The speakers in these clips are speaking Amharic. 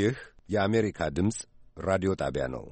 ይህ የአሜሪካ ድምፅ ራዲዮ ጣቢያ ነው።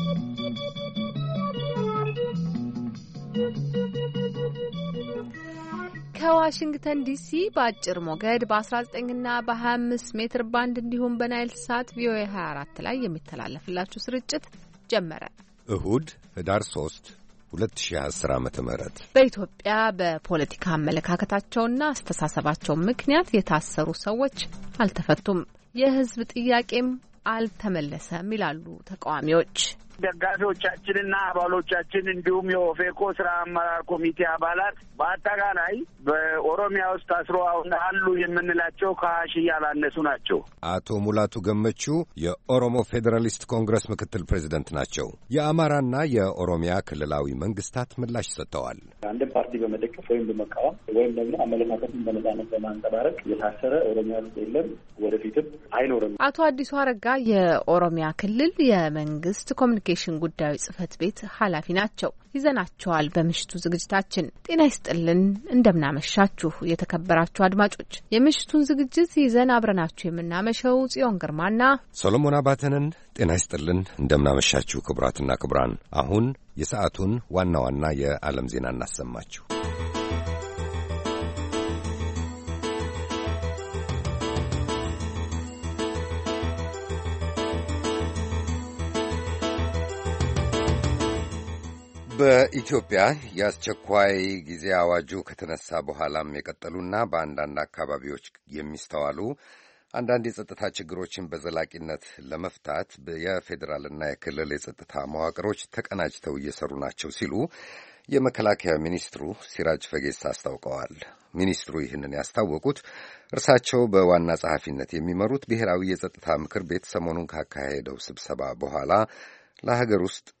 ከዋሽንግተን ዲሲ በአጭር ሞገድ በ19ና በ25 ሜትር ባንድ እንዲሁም በናይል ሳት ቪኦኤ 24 ላይ የሚተላለፍላችሁ ስርጭት ጀመረ። እሁድ ህዳር 3 2010 ዓ.ም በኢትዮጵያ በፖለቲካ አመለካከታቸውና አስተሳሰባቸው ምክንያት የታሰሩ ሰዎች አልተፈቱም፣ የህዝብ ጥያቄም አልተመለሰም ይላሉ ተቃዋሚዎች። ደጋፊዎቻችንና አባሎቻችን እንዲሁም የኦፌኮ ስራ አመራር ኮሚቴ አባላት በአጠቃላይ በኦሮሚያ ውስጥ ታስረው አሉ የምንላቸው ከ20 ሺህ ያላነሱ ናቸው። አቶ ሙላቱ ገመቹ የኦሮሞ ፌዴራሊስት ኮንግረስ ምክትል ፕሬዚደንት ናቸው። የአማራና የኦሮሚያ ክልላዊ መንግስታት ምላሽ ሰጥተዋል። አንድን ፓርቲ በመደገፍ ወይም በመቃወም ወይም ደግሞ አመለካከትን በነጻነት በማንጸባረቅ የታሰረ ኦሮሚያ ውስጥ የለም፣ ወደፊትም አይኖርም። አቶ አዲሱ አረጋ የኦሮሚያ ክልል የመንግስት ኮሚኒኬሽን ጉዳዮች ጽህፈት ቤት ኃላፊ ናቸው። ይዘናቸዋል በምሽቱ ዝግጅታችን። ጤና ይስጥልን፣ እንደምናመሻችሁ የተከበራችሁ አድማጮች። የምሽቱን ዝግጅት ይዘን አብረናችሁ የምናመሸው ጽዮን ግርማና ሰሎሞን አባተንን። ጤና ይስጥልን፣ እንደምናመሻችሁ ክቡራትና ክቡራን። አሁን የሰዓቱን ዋና ዋና የዓለም ዜና እናሰማችሁ። በኢትዮጵያ የአስቸኳይ ጊዜ አዋጁ ከተነሳ በኋላም የቀጠሉና በአንዳንድ አካባቢዎች የሚስተዋሉ አንዳንድ የጸጥታ ችግሮችን በዘላቂነት ለመፍታት የፌዴራልና የክልል የጸጥታ መዋቅሮች ተቀናጅተው እየሰሩ ናቸው ሲሉ የመከላከያ ሚኒስትሩ ሲራጅ ፈጌሳ አስታውቀዋል። ሚኒስትሩ ይህንን ያስታወቁት እርሳቸው በዋና ጸሐፊነት የሚመሩት ብሔራዊ የጸጥታ ምክር ቤት ሰሞኑን ካካሄደው ስብሰባ በኋላ ለሀገር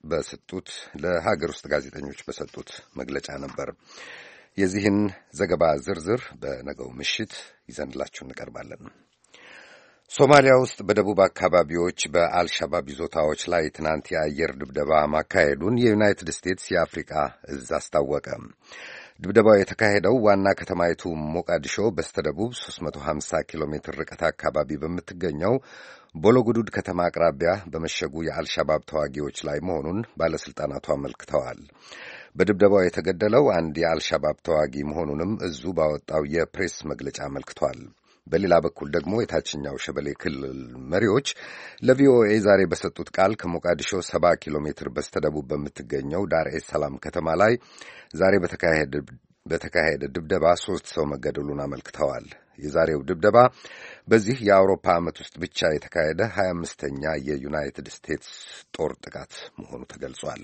ውስጥ ጋዜጠኞች በሰጡት መግለጫ ነበር። የዚህን ዘገባ ዝርዝር በነገው ምሽት ይዘንላችሁ እንቀርባለን። ሶማሊያ ውስጥ በደቡብ አካባቢዎች በአልሻባብ ይዞታዎች ላይ ትናንት የአየር ድብደባ ማካሄዱን የዩናይትድ ስቴትስ የአፍሪካ እዝ አስታወቀ። ድብደባው የተካሄደው ዋና ከተማይቱ ሞቃዲሾ በስተደቡብ 350 ኪሎ ሜትር ርቀት አካባቢ በምትገኘው ቦሎጉዱድ ከተማ አቅራቢያ በመሸጉ የአልሻባብ ተዋጊዎች ላይ መሆኑን ባለሥልጣናቱ አመልክተዋል። በድብደባው የተገደለው አንድ የአልሻባብ ተዋጊ መሆኑንም እዙ ባወጣው የፕሬስ መግለጫ አመልክቷል። በሌላ በኩል ደግሞ የታችኛው ሸበሌ ክልል መሪዎች ለቪኦኤ ዛሬ በሰጡት ቃል ከሞቃዲሾ 70 ኪሎ ሜትር በስተደቡብ በምትገኘው ዳር ኤስ ሰላም ከተማ ላይ ዛሬ በተካሄደ ድብደባ 3 ሰው መገደሉን አመልክተዋል። የዛሬው ድብደባ በዚህ የአውሮፓ ዓመት ውስጥ ብቻ የተካሄደ 25ኛ የዩናይትድ ስቴትስ ጦር ጥቃት መሆኑ ተገልጿል።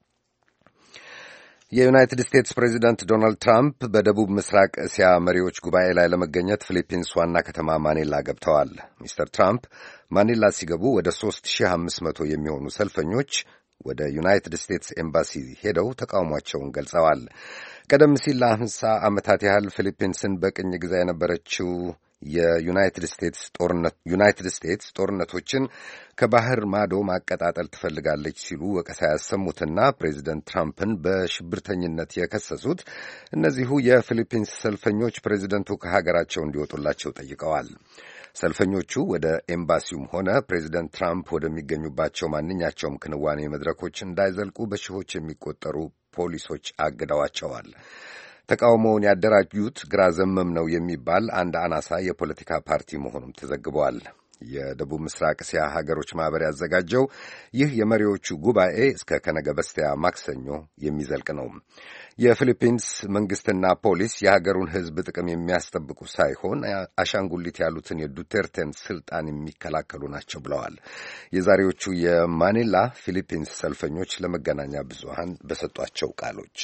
የዩናይትድ ስቴትስ ፕሬዚደንት ዶናልድ ትራምፕ በደቡብ ምስራቅ እስያ መሪዎች ጉባኤ ላይ ለመገኘት ፊሊፒንስ ዋና ከተማ ማኒላ ገብተዋል። ሚስተር ትራምፕ ማኒላ ሲገቡ ወደ 3500 የሚሆኑ ሰልፈኞች ወደ ዩናይትድ ስቴትስ ኤምባሲ ሄደው ተቃውሟቸውን ገልጸዋል። ቀደም ሲል ለ50 ዓመታት ያህል ፊሊፒንስን በቅኝ ግዛ የነበረችው የዩናይትድ ስቴትስ ጦርነቶችን ከባህር ማዶ ማቀጣጠል ትፈልጋለች ሲሉ ወቀሳ ያሰሙትና ፕሬዚደንት ትራምፕን በሽብርተኝነት የከሰሱት እነዚሁ የፊሊፒንስ ሰልፈኞች ፕሬዚደንቱ ከሀገራቸው እንዲወጡላቸው ጠይቀዋል። ሰልፈኞቹ ወደ ኤምባሲውም ሆነ ፕሬዚደንት ትራምፕ ወደሚገኙባቸው ማንኛቸውም ክንዋኔ መድረኮች እንዳይዘልቁ በሺዎች የሚቆጠሩ ፖሊሶች አግደዋቸዋል። ተቃውሞውን ያደራጁት ግራ ዘመም ነው የሚባል አንድ አናሳ የፖለቲካ ፓርቲ መሆኑም ተዘግበዋል። የደቡብ ምስራቅ እስያ ሀገሮች ማኅበር ያዘጋጀው ይህ የመሪዎቹ ጉባኤ እስከ ከነገ በስቲያ ማክሰኞ የሚዘልቅ ነው። የፊሊፒንስ መንግሥትና ፖሊስ የሀገሩን ሕዝብ ጥቅም የሚያስጠብቁ ሳይሆን አሻንጉሊት ያሉትን የዱቴርቴን ስልጣን የሚከላከሉ ናቸው ብለዋል። የዛሬዎቹ የማኒላ ፊሊፒንስ ሰልፈኞች ለመገናኛ ብዙሃን በሰጧቸው ቃሎች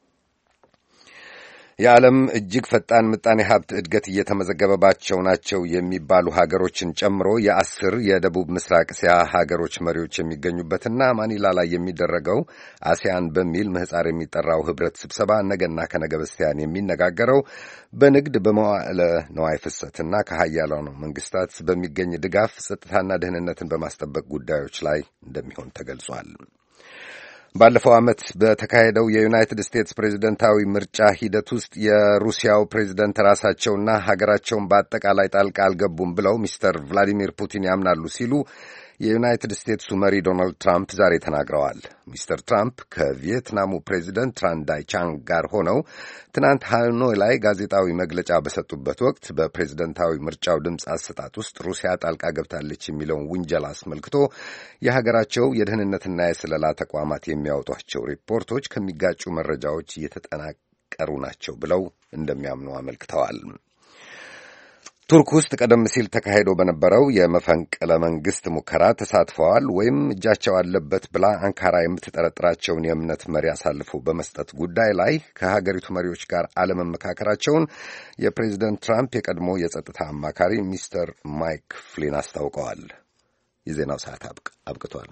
የዓለም እጅግ ፈጣን ምጣኔ ሀብት እድገት እየተመዘገበባቸው ናቸው የሚባሉ ሀገሮችን ጨምሮ የ10 የደቡብ ምስራቅ እስያ ሀገሮች መሪዎች የሚገኙበትና ማኒላ ላይ የሚደረገው አሲያን በሚል ምህጻር የሚጠራው ህብረት ስብሰባ ነገና ከነገ በስቲያን የሚነጋገረው በንግድ በመዋዕለ ነዋይ ፍሰትና ከሀያላኑ መንግስታት በሚገኝ ድጋፍ ጸጥታና ደህንነትን በማስጠበቅ ጉዳዮች ላይ እንደሚሆን ተገልጿል። ባለፈው ዓመት በተካሄደው የዩናይትድ ስቴትስ ፕሬዝደንታዊ ምርጫ ሂደት ውስጥ የሩሲያው ፕሬዝደንት ራሳቸውና ሀገራቸውን በአጠቃላይ ጣልቃ አልገቡም ብለው ሚስተር ቭላዲሚር ፑቲን ያምናሉ ሲሉ የዩናይትድ ስቴትሱ መሪ ዶናልድ ትራምፕ ዛሬ ተናግረዋል። ሚስተር ትራምፕ ከቪየትናሙ ፕሬዚደንት ትራን ዳይ ቻንግ ጋር ሆነው ትናንት ሃኖይ ላይ ጋዜጣዊ መግለጫ በሰጡበት ወቅት በፕሬዝደንታዊ ምርጫው ድምፅ አሰጣጥ ውስጥ ሩሲያ ጣልቃ ገብታለች የሚለውን ውንጀላ አስመልክቶ የሀገራቸው የደህንነትና የስለላ ተቋማት የሚያወጧቸው ሪፖርቶች ከሚጋጩ መረጃዎች እየተጠናቀሩ ናቸው ብለው እንደሚያምኑ አመልክተዋል። ቱርክ ውስጥ ቀደም ሲል ተካሂዶ በነበረው የመፈንቅለ መንግስት ሙከራ ተሳትፈዋል ወይም እጃቸው አለበት ብላ አንካራ የምትጠረጥራቸውን የእምነት መሪ አሳልፈው በመስጠት ጉዳይ ላይ ከሀገሪቱ መሪዎች ጋር አለመመካከራቸውን የፕሬዚደንት ትራምፕ የቀድሞ የጸጥታ አማካሪ ሚስተር ማይክ ፍሊን አስታውቀዋል። የዜናው ሰዓት አብቅቷል።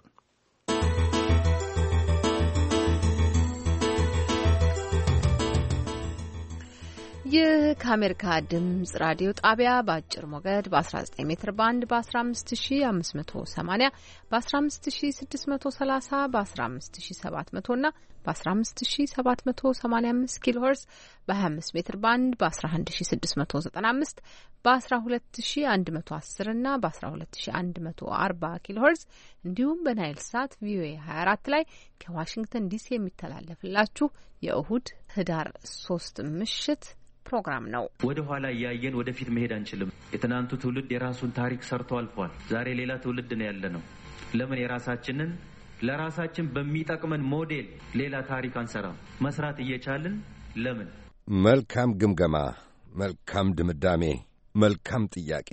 ይህ ከአሜሪካ ድምጽ ራዲዮ ጣቢያ በአጭር ሞገድ በ19 ሜትር ባንድ በ15580 በ15630 በ15700 እና በ15785 ኪሎ ሄርዝ በ25 ሜትር ባንድ በ11695 በ12110 እና በ12140 ኪሎ ሄርዝ እንዲሁም በናይል ሳት ቪኦኤ 24 ላይ ከዋሽንግተን ዲሲ የሚተላለፍላችሁ የእሁድ ህዳር 3 ምሽት ፕሮግራም ነው። ወደ ኋላ እያየን ወደፊት መሄድ አንችልም። የትናንቱ ትውልድ የራሱን ታሪክ ሰርቶ አልፏል። ዛሬ ሌላ ትውልድ ነው ያለነው። ለምን የራሳችንን ለራሳችን በሚጠቅመን ሞዴል ሌላ ታሪክ አንሰራም? መስራት እየቻልን ለምን? መልካም ግምገማ፣ መልካም ድምዳሜ፣ መልካም ጥያቄ።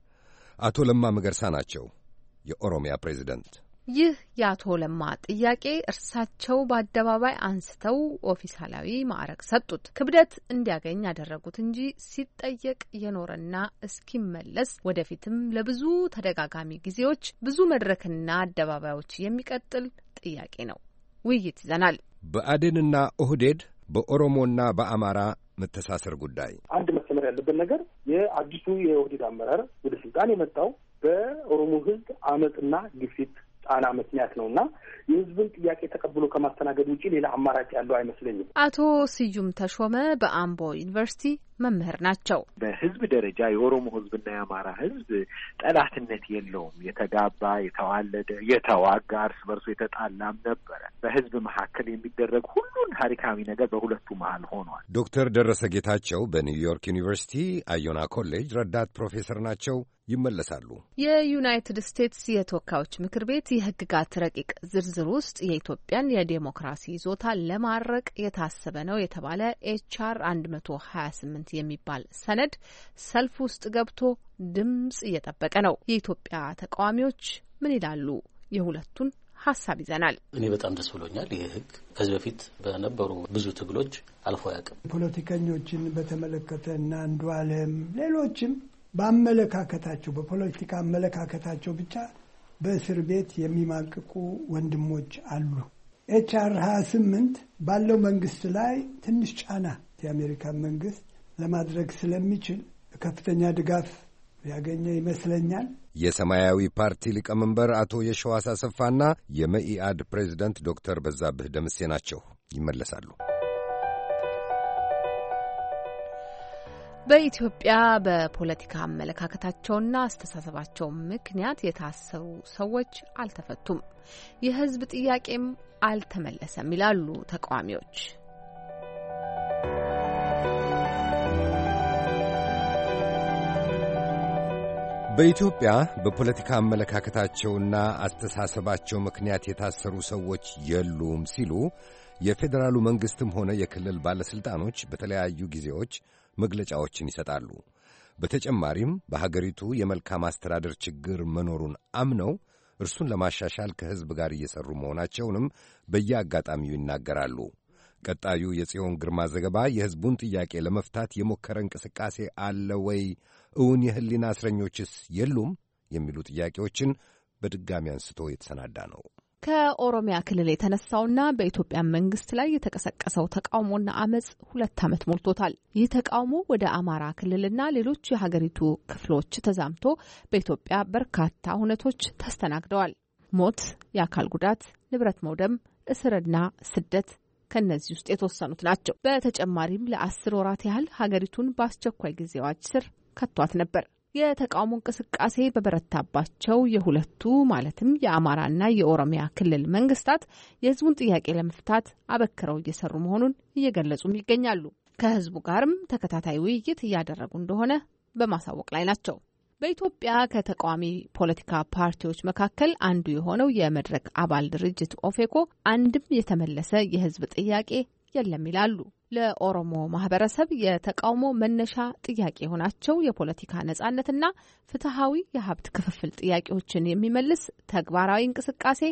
አቶ ለማ መገርሳ ናቸው የኦሮሚያ ፕሬዝዳንት። ይህ የአቶ ለማ ጥያቄ እርሳቸው በአደባባይ አንስተው ኦፊሳላዊ ማዕረግ ሰጡት። ክብደት እንዲያገኝ ያደረጉት እንጂ ሲጠየቅ የኖረና እስኪመለስ ወደፊትም ለብዙ ተደጋጋሚ ጊዜዎች ብዙ መድረክና አደባባዮች የሚቀጥል ጥያቄ ነው። ውይይት ይዘናል። ብአዴንና ኦህዴድ በኦሮሞና በአማራ መተሳሰር ጉዳይ አንድ መሰመር ያለበት ነገር የአዲሱ የኦህዴድ አመራር ወደ ስልጣን የመጣው በኦሮሞ ሕዝብ አመጽና ግፊት ጫና ምክንያት ነውና የህዝብን ጥያቄ ተቀብሎ ከማስተናገድ ውጪ ሌላ አማራጭ ያለው አይመስለኝም። አቶ ስዩም ተሾመ በአምቦ ዩኒቨርሲቲ መምህር ናቸው። በህዝብ ደረጃ የኦሮሞ ህዝብና የአማራ ህዝብ ጠላትነት የለውም። የተጋባ፣ የተዋለደ፣ የተዋጋ፣ እርስ በርሱ የተጣላም ነበረ። በህዝብ መካከል የሚደረግ ሁሉን ታሪካዊ ነገር በሁለቱ መሀል ሆኗል። ዶክተር ደረሰ ጌታቸው በኒውዮርክ ዩኒቨርሲቲ አዮና ኮሌጅ ረዳት ፕሮፌሰር ናቸው። ይመለሳሉ። የዩናይትድ ስቴትስ የተወካዮች ምክር ቤት የህግጋት ረቂቅ ዝርዝር ውስጥ የኢትዮጵያን የዴሞክራሲ ይዞታ ለማረቅ የታሰበ ነው የተባለ ኤችአር 128 የሚባል ሰነድ ሰልፍ ውስጥ ገብቶ ድምጽ እየጠበቀ ነው። የኢትዮጵያ ተቃዋሚዎች ምን ይላሉ? የሁለቱን ሀሳብ ይዘናል። እኔ በጣም ደስ ብሎኛል። ይህ ህግ ከዚህ በፊት በነበሩ ብዙ ትግሎች አልፎ ያውቅም። ፖለቲከኞችን በተመለከተ እና አንዱ አለም ሌሎችም በአመለካከታቸው በፖለቲካ አመለካከታቸው ብቻ በእስር ቤት የሚማቅቁ ወንድሞች አሉ። ኤችአር 28 ባለው መንግስት ላይ ትንሽ ጫና የአሜሪካን መንግስት ለማድረግ ስለሚችል ከፍተኛ ድጋፍ ያገኘ ይመስለኛል። የሰማያዊ ፓርቲ ሊቀመንበር አቶ የሸዋስ አሰፋና የመኢአድ ፕሬዝዳንት ዶክተር በዛብህ ደምሴ ናቸው። ይመለሳሉ። በኢትዮጵያ በፖለቲካ አመለካከታቸውና አስተሳሰባቸው ምክንያት የታሰሩ ሰዎች አልተፈቱም፣ የህዝብ ጥያቄም አልተመለሰም ይላሉ ተቃዋሚዎች። በኢትዮጵያ በፖለቲካ አመለካከታቸውና አስተሳሰባቸው ምክንያት የታሰሩ ሰዎች የሉም ሲሉ የፌዴራሉ መንግሥትም ሆነ የክልል ባለሥልጣኖች በተለያዩ ጊዜዎች መግለጫዎችን ይሰጣሉ። በተጨማሪም በሀገሪቱ የመልካም አስተዳደር ችግር መኖሩን አምነው እርሱን ለማሻሻል ከሕዝብ ጋር እየሠሩ መሆናቸውንም በየአጋጣሚው ይናገራሉ። ቀጣዩ የጽዮን ግርማ ዘገባ የሕዝቡን ጥያቄ ለመፍታት የሞከረ እንቅስቃሴ አለ ወይ? እውን የሕሊና እስረኞችስ የሉም? የሚሉ ጥያቄዎችን በድጋሚ አንስቶ የተሰናዳ ነው። ከኦሮሚያ ክልል የተነሳውና በኢትዮጵያ መንግስት ላይ የተቀሰቀሰው ተቃውሞና አመጽ 2 ዓመት ሞልቶታል። ይህ ተቃውሞ ወደ አማራ ክልልና ሌሎች የሀገሪቱ ክፍሎች ተዛምቶ በኢትዮጵያ በርካታ ሁነቶች ተስተናግደዋል። ሞት፣ የአካል ጉዳት፣ ንብረት መውደም፣ እስርና ስደት ከነዚህ ውስጥ የተወሰኑት ናቸው። በተጨማሪም ለ10 ወራት ያህል ሀገሪቱን በአስቸኳይ ጊዜ አዋጅ ስር ከቷት ነበር። የተቃውሞ እንቅስቃሴ በበረታባቸው የሁለቱ ማለትም የአማራና የኦሮሚያ ክልል መንግስታት የህዝቡን ጥያቄ ለመፍታት አበክረው እየሰሩ መሆኑን እየገለጹም ይገኛሉ። ከህዝቡ ጋርም ተከታታይ ውይይት እያደረጉ እንደሆነ በማሳወቅ ላይ ናቸው። በኢትዮጵያ ከተቃዋሚ ፖለቲካ ፓርቲዎች መካከል አንዱ የሆነው የመድረክ አባል ድርጅት ኦፌኮ አንድም የተመለሰ የህዝብ ጥያቄ የለም ይላሉ። ለኦሮሞ ማህበረሰብ የተቃውሞ መነሻ ጥያቄ የሆናቸው የፖለቲካ ነጻነትና ፍትሃዊ የሀብት ክፍፍል ጥያቄዎችን የሚመልስ ተግባራዊ እንቅስቃሴ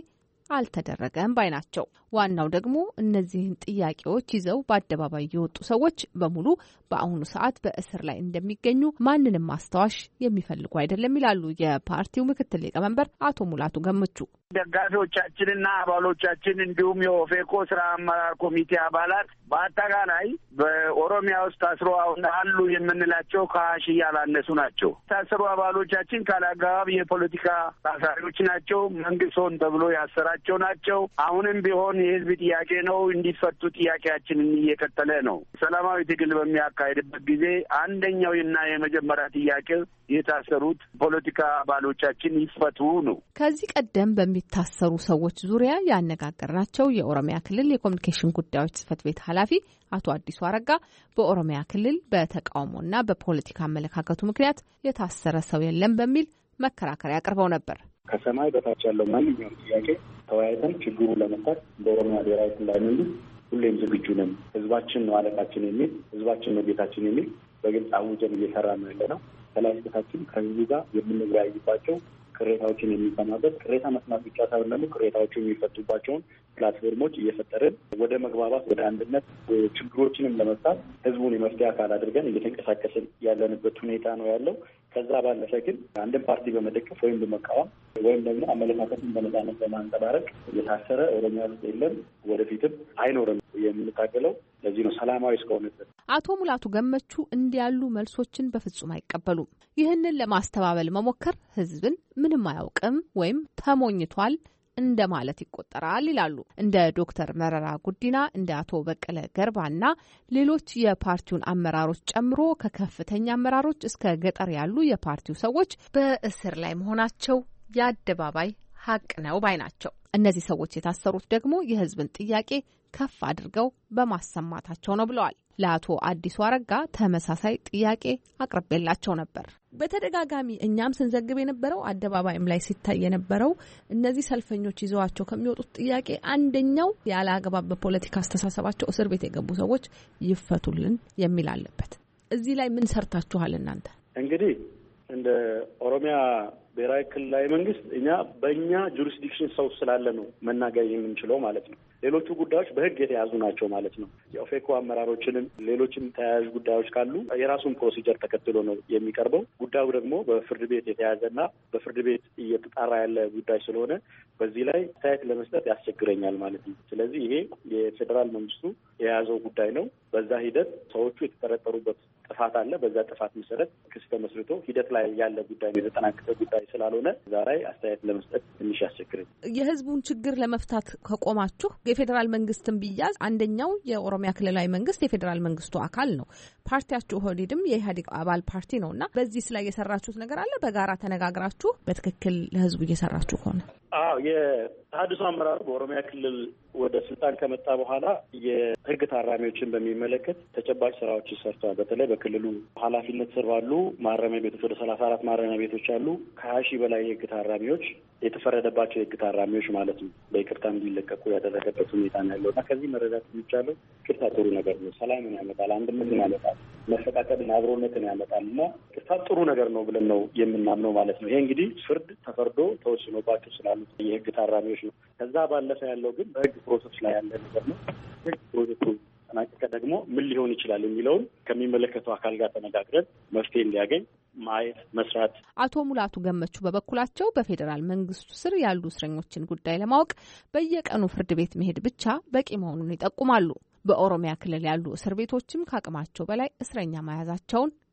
አልተደረገም ባይ ናቸው። ዋናው ደግሞ እነዚህን ጥያቄዎች ይዘው በአደባባይ የወጡ ሰዎች በሙሉ በአሁኑ ሰዓት በእስር ላይ እንደሚገኙ ማንንም ማስታወሽ የሚፈልጉ አይደለም ይላሉ የፓርቲው ምክትል ሊቀመንበር አቶ ሙላቱ ገመቹ። ደጋፊዎቻችንና አባሎቻችን እንዲሁም የኦፌኮ ስራ አመራር ኮሚቴ አባላት በአጠቃላይ በኦሮሚያ ውስጥ ታስሮ አሉ የምንላቸው ከ20 ሺህ ያላነሱ ናቸው። ታሰሩ አባሎቻችን ካላግባብ የፖለቲካ ታሳሪዎች ናቸው። መንግስት ሆን ተብሎ ያሰራቸው ናቸው። አሁንም ቢሆን የህዝብ ጥያቄ ነው እንዲፈቱ ጥያቄያችንን እየቀጠለ ነው። ሰላማዊ ትግል በሚያካሄድበት ጊዜ አንደኛውና የመጀመሪያ ጥያቄ የታሰሩት ፖለቲካ አባሎቻችን ይፈቱ ነው። ከዚህ ቀደም በሚታሰሩ ሰዎች ዙሪያ ያነጋገርናቸው የኦሮሚያ ክልል የኮሚኒኬሽን ጉዳዮች ጽህፈት ቤት ኃላፊ አቶ አዲሱ አረጋ በኦሮሚያ ክልል በተቃውሞና በፖለቲካ አመለካከቱ ምክንያት የታሰረ ሰው የለም በሚል መከራከሪያ አቅርበው ነበር። ከሰማይ በታች ያለው ማንኛውም ጥያቄ ተወያይተን ችግሩን ለመፍታት በኦሮሚያ ብሔራዊ ክልላዊ መንግስት ሁሌም ዝግጁ ነን። ህዝባችን ነው አለቃችን የሚል ህዝባችን ነው ጌታችን የሚል በግልጽ አውጀን እየሰራ ነው ያለ ነው። ተላሽታችን ከህዝቡ ጋር የምንወያይባቸው ቅሬታዎችን የሚሰማበት ቅሬታ መስማት ብቻ ሳይሆን ደግሞ ቅሬታዎቹ የሚፈቱባቸውን ፕላትፎርሞች እየፈጠርን ወደ መግባባት ወደ አንድነት ችግሮችንም ለመፍታት ህዝቡን የመፍትሄ አካል አድርገን እየተንቀሳቀስን ያለንበት ሁኔታ ነው ያለው። ከዛ ባለፈ ግን አንድን ፓርቲ በመደገፍ ወይም በመቃወም ወይም ደግሞ አመለካከትን በነጻነት በማንጸባረቅ የታሰረ ኦሮሚያ ውስጥ የለም፣ ወደፊትም አይኖርም የምንታገለው ለዚህ ነው ሰላማዊ እስከሆነ ድረስ። አቶ ሙላቱ ገመቹ እንዲያሉ መልሶችን በፍጹም አይቀበሉም። ይህንን ለማስተባበል መሞከር ህዝብን ምንም አያውቅም ወይም ተሞኝቷል እንደማለት ይቆጠራል ይላሉ። እንደ ዶክተር መረራ ጉዲና፣ እንደ አቶ በቀለ ገርባና ሌሎች የፓርቲውን አመራሮች ጨምሮ ከከፍተኛ አመራሮች እስከ ገጠር ያሉ የፓርቲው ሰዎች በእስር ላይ መሆናቸው የአደባባይ ሀቅ ነው ባይ ናቸው። እነዚህ ሰዎች የታሰሩት ደግሞ የህዝብን ጥያቄ ከፍ አድርገው በማሰማታቸው ነው ብለዋል። ለአቶ አዲሱ አረጋ ተመሳሳይ ጥያቄ አቅርቤላቸው ነበር። በተደጋጋሚ እኛም ስንዘግብ የነበረው አደባባይም ላይ ሲታይ የነበረው እነዚህ ሰልፈኞች ይዘዋቸው ከሚወጡት ጥያቄ አንደኛው ያለ አግባብ በፖለቲካ አስተሳሰባቸው እስር ቤት የገቡ ሰዎች ይፈቱልን የሚል አለበት። እዚህ ላይ ምን ሰርታችኋል እናንተ? እንግዲህ እንደ ኦሮሚያ ብሔራዊ ክልላዊ መንግስት እኛ በእኛ ጁሪስዲክሽን ሰው ስላለ ነው መናገር የምንችለው ማለት ነው። ሌሎቹ ጉዳዮች በህግ የተያዙ ናቸው ማለት ነው። የኦፌኮ አመራሮችንም ሌሎችም ተያያዥ ጉዳዮች ካሉ የራሱን ፕሮሲጀር ተከትሎ ነው የሚቀርበው። ጉዳዩ ደግሞ በፍርድ ቤት የተያዘና በፍርድ ቤት እየተጣራ ያለ ጉዳይ ስለሆነ በዚህ ላይ አስተያየት ለመስጠት ያስቸግረኛል ማለት ነው። ስለዚህ ይሄ የፌዴራል መንግስቱ የያዘው ጉዳይ ነው። በዛ ሂደት ሰዎቹ የተጠረጠሩበት ጥፋት አለ። በዛ ጥፋት መሰረት ክስ ተመስርቶ ሂደት ላይ ያለ ጉዳይ ነው፣ የተጠናቀቀ ጉዳይ ስላልሆነ እዛ ላይ አስተያየት ለመስጠት ትንሽ ያስቸግረኝ። የህዝቡን ችግር ለመፍታት ከቆማችሁ የፌዴራል መንግስትን ቢያዝ አንደኛው የኦሮሚያ ክልላዊ መንግስት የፌዴራል መንግስቱ አካል ነው። ፓርቲያችሁ ኦህዴድም የኢህአዴግ አባል ፓርቲ ነው እና በዚህ ላይ የሰራችሁት ነገር አለ? በጋራ ተነጋግራችሁ በትክክል ለህዝቡ እየሰራችሁ ከሆነ? አዎ፣ የተሃድሶ አመራር በኦሮሚያ ክልል ወደ ስልጣን ከመጣ በኋላ የህግ ታራሚዎችን በሚመለከት ተጨባጭ ስራዎች ሰርተዋል። በተለይ በክልሉ ኃላፊነት ስር ባሉ ማረሚያ ቤቶች ወደ 34 ማረሚያ ቤቶች አሉ። ከ20 ሺህ በላይ የህግ ታራሚዎች የተፈረደባቸው የህግ ታራሚዎች ማለት ነው በይቅርታ እንዲለቀቁ ያደረገበት ሁኔታ ነው ያለው እና ከዚህ መረዳት የሚቻለው ቅርታ ጥሩ ነገር ነው። ሰላምን ያመጣል፣ አንድነትን ያመጣል፣ መፈቃቀድን፣ አብሮነትን ያመጣል እና ቅርታ ጥሩ ነገር ነው ብለን ነው የምናምነው ማለት ነው። ይሄ እንግዲህ ፍርድ ተፈርዶ ተወስኖባቸው ስላሉት የህግ ታራሚዎች ነው። ከዛ ባለፈ ያለው ግን በህግ ፕሮሰስ ላይ ያለ ነገር ነው። ህግ ፕሮሰሱ ተጠናቀቀ ደግሞ ምን ሊሆን ይችላል የሚለውን ከሚመለከተው አካል ጋር ተነጋግረን መፍትሄ እንዲያገኝ ማየት መስራት። አቶ ሙላቱ ገመቹ በበኩላቸው በፌዴራል መንግስቱ ስር ያሉ እስረኞችን ጉዳይ ለማወቅ በየቀኑ ፍርድ ቤት መሄድ ብቻ በቂ መሆኑን ይጠቁማሉ። በኦሮሚያ ክልል ያሉ እስር ቤቶችም ከአቅማቸው በላይ እስረኛ መያዛቸውን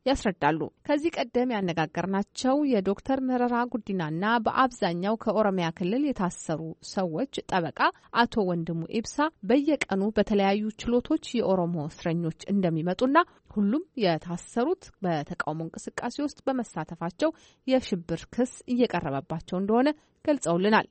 ያስረዳሉ። ከዚህ ቀደም ያነጋገርናቸው የዶክተር መረራ ጉዲናና በአብዛኛው ከኦሮሚያ ክልል የታሰሩ ሰዎች ጠበቃ አቶ ወንድሙ ኢብሳ በየቀኑ በተለያዩ ችሎቶች የኦሮሞ እስረኞች እንደሚመጡና ሁሉም የታሰሩት በተቃውሞ እንቅስቃሴ ውስጥ በመሳተፋቸው የሽብር ክስ እየቀረበባቸው እንደሆነ ገልጸውልናል።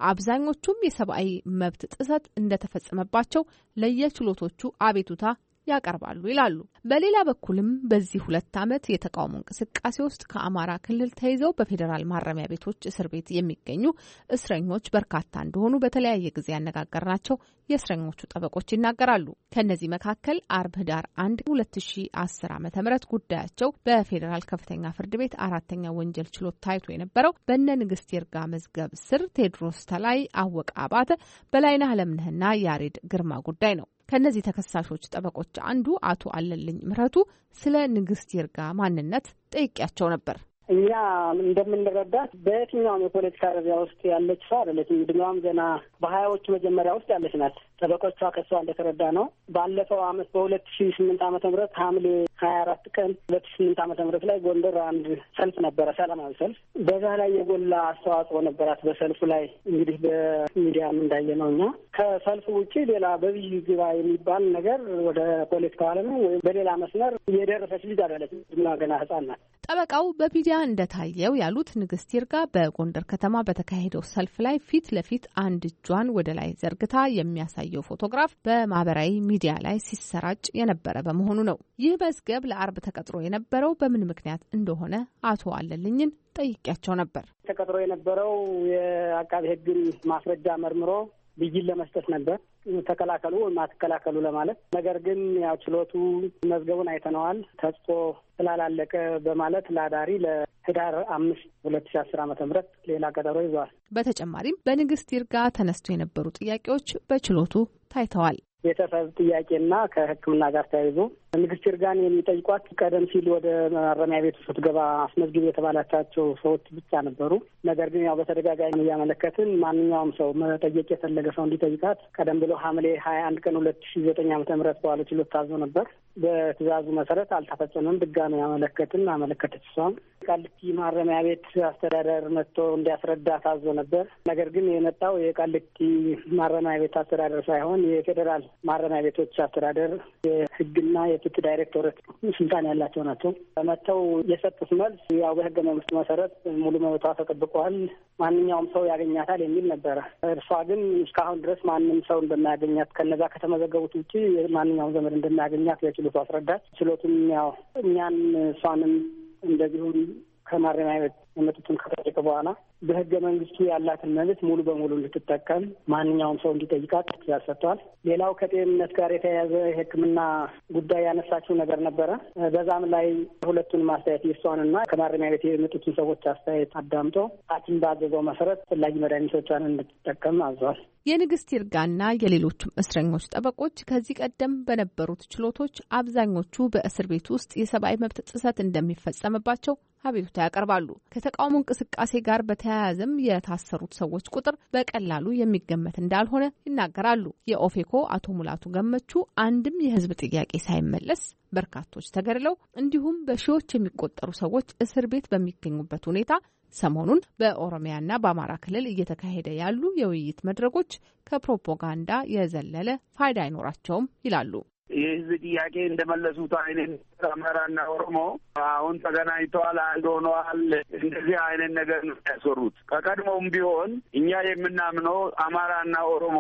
አብዛኞቹም የሰብአዊ መብት ጥሰት እንደተፈጸመባቸው ለየችሎቶቹ አቤቱታ ያቀርባሉ ይላሉ። በሌላ በኩልም በዚህ 2 ዓመት የተቃውሞ እንቅስቃሴ ውስጥ ከአማራ ክልል ተይዘው በፌዴራል ማረሚያ ቤቶች እስር ቤት የሚገኙ እስረኞች በርካታ እንደሆኑ በተለያየ ጊዜ ያነጋገርናቸው የእስረኞቹ ጠበቆች ይናገራሉ። ከነዚህ መካከል አርብ ህዳር 1 2010 ዓ.ም ጉዳያቸው በፌዴራል ከፍተኛ ፍርድ ቤት 4ኛ ወንጀል ችሎት ታይቶ የነበረው በእነ ንግስት ይርጋ መዝገብ ስር ቴዎድሮስ ተላይ፣ አወቀ አባተ፣ በላይነህ አለምነህና ያሬድ ግርማ ጉዳይ ነው። ከነዚህ ተከሳሾች ጠበቆች አንዱ አቶ አለልኝ ምህረቱ ስለ ንግስት ይርጋ ማንነት ጠይቄያቸው ነበር። እኛ እንደምንረዳት በየትኛውም የፖለቲካ ደረጃ ውስጥ ያለች ሰው አይደለችም። እድሜዋም ገና በሀያዎቹ መጀመሪያ ውስጥ ያለች ናት። ጠበቆቿ ከሷ እንደተረዳ ነው ባለፈው አመት በ2008 ዓመተ ምህረት ሐምሌ 24 ቀን 2008 ዓመተ ምህረት ላይ ጎንደር አንድ ሰልፍ ነበረ፣ ሰላማዊ ሰልፍ። በዛ ላይ የጎላ አስተዋጽኦ ነበራት በሰልፉ ላይ። እንግዲህ በሚዲያም እንዳየነው እኛ ከሰልፉ ውጪ ሌላ በብይ ግባ የሚባል ነገር ወደ ፖለቲካው ዓለም ወይም በሌላ መስመር የደረሰች ልጅ አይደለች። ገና ህጻን ናት። ጠበቃው በሚዲያ እንደታየው ያሉት ንግስት ይርጋ በጎንደር ከተማ በተካሄደው ሰልፍ ላይ ፊት ለፊት አንድ እጇን ወደ ላይ ዘርግታ የሚያሳየው ፎቶግራፍ በማህበራዊ ሚዲያ ላይ ሲሰራጭ የነበረ በመሆኑ ነው። ይህ መዝገብ ለአርብ ተቀጥሮ የነበረው በምን ምክንያት እንደሆነ አቶ አለልኝን ጠይቄያቸው ነበር። ተቀጥሮ የነበረው የአቃቤ ሕግን ማስረጃ መርምሮ ብይን ለመስጠት ነበር፣ ተከላከሉ ወይም አትከላከሉ ለማለት። ነገር ግን ያው ችሎቱ መዝገቡን አይተነዋል ተጽፎ ስላላለቀ በማለት ለአዳሪ ለህዳር 5 2010 ዓ.ም ሌላ ቀጠሮ ይዟል። በተጨማሪም በንግስት ይርጋ ተነስቶ የነበሩ ጥያቄዎች በችሎቱ ታይተዋል። ቤተሰብ ጥያቄና ከሕክምና ጋር ተያይዞ ንግስት ይርጋን የሚጠይቋት ቀደም ሲል ወደ ማረሚያ ቤት ስትገባ አስመዝግብ የተባላቻቸው ሰዎች ብቻ ነበሩ። ነገር ግን ያው በተደጋጋሚ እያመለከትን ማንኛውም ሰው መጠየቅ የፈለገ ሰው እንዲጠይቃት ቀደም ብሎ ሐምሌ 21 ቀን 2009 ዓ.ም በዋለው ችሎት ታዞ ነበር። በትዕዛዙ መሰረት አልተፈጸመም። ድጋሚ አመለከተች። እሷም ቃሊቲ ማረሚያ ቤት አስተዳደር መጥቶ እንዲያስረዳ ታዞ ነበር። ነገር ግን የመጣው የቃሊቲ ማረሚያ ቤት አስተዳደር ሳይሆን የፌዴራል ማረሚያ ቤቶች አስተዳደር የህግና የፍትህ ዳይሬክቶሬት ስልጣን ያላቸው ናቸው። መጥተው የሰጡት መልስ ያው በህገ መንግስቱ መሰረት ሙሉ መብቷ ተጠብቋል፣ ማንኛውም ሰው ያገኛታል የሚል ነበረ። እርሷ ግን እስካሁን ድረስ ማንም ሰው እንደማያገኛት ከነዛ ከተመዘገቡት ውጪ ማንኛውም ዘመድ እንደማያገኛት ለችሎቱ አስረዳች። ችሎቱም ያው እኛን እሷንም እንደዚሁም ከማረሚያ ቤት የመጡትን ከጠየቀ በኋላ በህገ መንግስቱ ያላትን መብት ሙሉ በሙሉ እንድትጠቀም ማንኛውም ሰው እንዲጠይቃት ትዕዛዝ ሰጥቷል። ሌላው ከጤንነት ጋር የተያያዘ የሕክምና ጉዳይ ያነሳችው ነገር ነበረ። በዛም ላይ ሁለቱን አስተያየት የእሷንና ከማረሚያ ቤት የመጡትን ሰዎች አስተያየት አዳምጦ ሐኪም ባዘዘው መሰረት ፈላጊ መድኃኒቶቿን እንድትጠቀም አዟል። የንግስት ይርጋና የሌሎችም እስረኞች ጠበቆች ከዚህ ቀደም በነበሩት ችሎቶች አብዛኞቹ በእስር ቤት ውስጥ የሰብአዊ መብት ጥሰት እንደሚፈጸምባቸው አቤቱታ ያቀርባሉ። ከተቃውሞ እንቅስቃሴ ጋር በተያያዘም የታሰሩት ሰዎች ቁጥር በቀላሉ የሚገመት እንዳልሆነ ይናገራሉ። የኦፌኮ አቶ ሙላቱ ገመቹ አንድም የህዝብ ጥያቄ ሳይመለስ በርካቶች ተገድለው እንዲሁም በሺዎች የሚቆጠሩ ሰዎች እስር ቤት በሚገኙበት ሁኔታ ሰሞኑን በኦሮሚያና በአማራ ክልል እየተካሄደ ያሉ የውይይት መድረኮች ከፕሮፓጋንዳ የዘለለ ፋይዳ አይኖራቸውም ይላሉ። የህዝብ ጥያቄ እንደመለሱት አይነት አማራና ኦሮሞ አሁን ተገናኝተዋል፣ አንድ ሆነዋል። እንደዚህ አይነት ነገር ነው ያሰሩት። ከቀድሞውም ቢሆን እኛ የምናምነው አማራና ኦሮሞ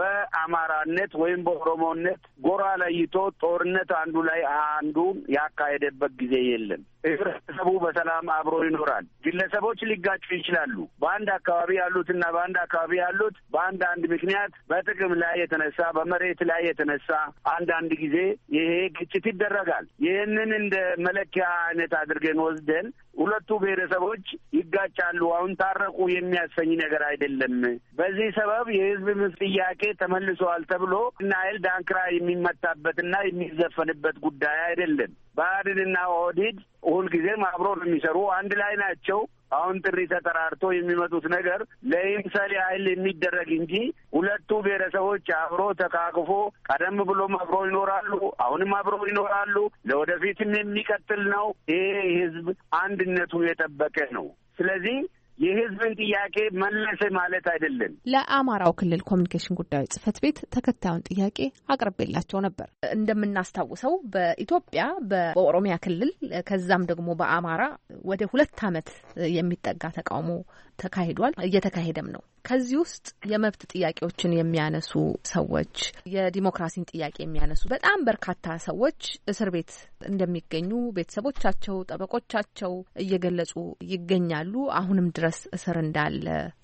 በአማራነት ወይም በኦሮሞነት ጎራ ለይቶ ጦርነት አንዱ ላይ አንዱን ያካሄደበት ጊዜ የለም። ህብረተሰቡ በሰላም አብሮ ይኖራል። ግለሰቦች ሊጋጩ ይችላሉ። በአንድ አካባቢ ያሉትና በአንድ አካባቢ ያሉት በአንዳንድ ምክንያት በጥቅም ላይ የተነሳ በመሬት ላይ የተነሳ አንዳንድ ጊዜ ይሄ ግጭት ይደረጋል። ይህንን እንደ መለኪያ አይነት አድርገን ወስደን ሁለቱ ብሔረሰቦች ይጋጫሉ፣ አሁን ታረቁ የሚያሰኝ ነገር አይደለም። በዚህ ሰበብ የህዝብ ጥያቄ ተመልሷል ተብሎ እና ኃይል ዳንክራ የሚመታበትና የሚዘፈንበት ጉዳይ አይደለም። ብአዴንና ኦህዴድ ሁልጊዜም አብሮ ነው የሚሰሩ፣ አንድ ላይ ናቸው። አሁን ጥሪ ተጠራርቶ የሚመጡት ነገር ለይምሰል ያህል የሚደረግ እንጂ ሁለቱ ብሔረሰቦች አብሮ ተቃቅፎ ቀደም ብሎም አብሮ ይኖራሉ፣ አሁንም አብሮ ይኖራሉ። ለወደፊትም የሚቀጥል ነው። ይሄ ህዝብ አንድነቱን የጠበቀ ነው። ስለዚህ የህዝብን ጥያቄ መለሰ ማለት አይደለም። ለአማራው ክልል ኮሚኒኬሽን ጉዳዮች ጽህፈት ቤት ተከታዩን ጥያቄ አቅርቤላቸው ነበር። እንደምናስታውሰው በኢትዮጵያ በኦሮሚያ ክልል ከዛም ደግሞ በአማራ ወደ 2 ዓመት የሚጠጋ ተቃውሞ ተካሂዷል፣ እየተካሄደም ነው። ከዚህ ውስጥ የመብት ጥያቄዎችን የሚያነሱ ሰዎች፣ የዲሞክራሲን ጥያቄ የሚያነሱ በጣም በርካታ ሰዎች እስር ቤት እንደሚገኙ ቤተሰቦቻቸው፣ ጠበቆቻቸው እየገለጹ ይገኛሉ። አሁንም ድረስ እስር እንዳለ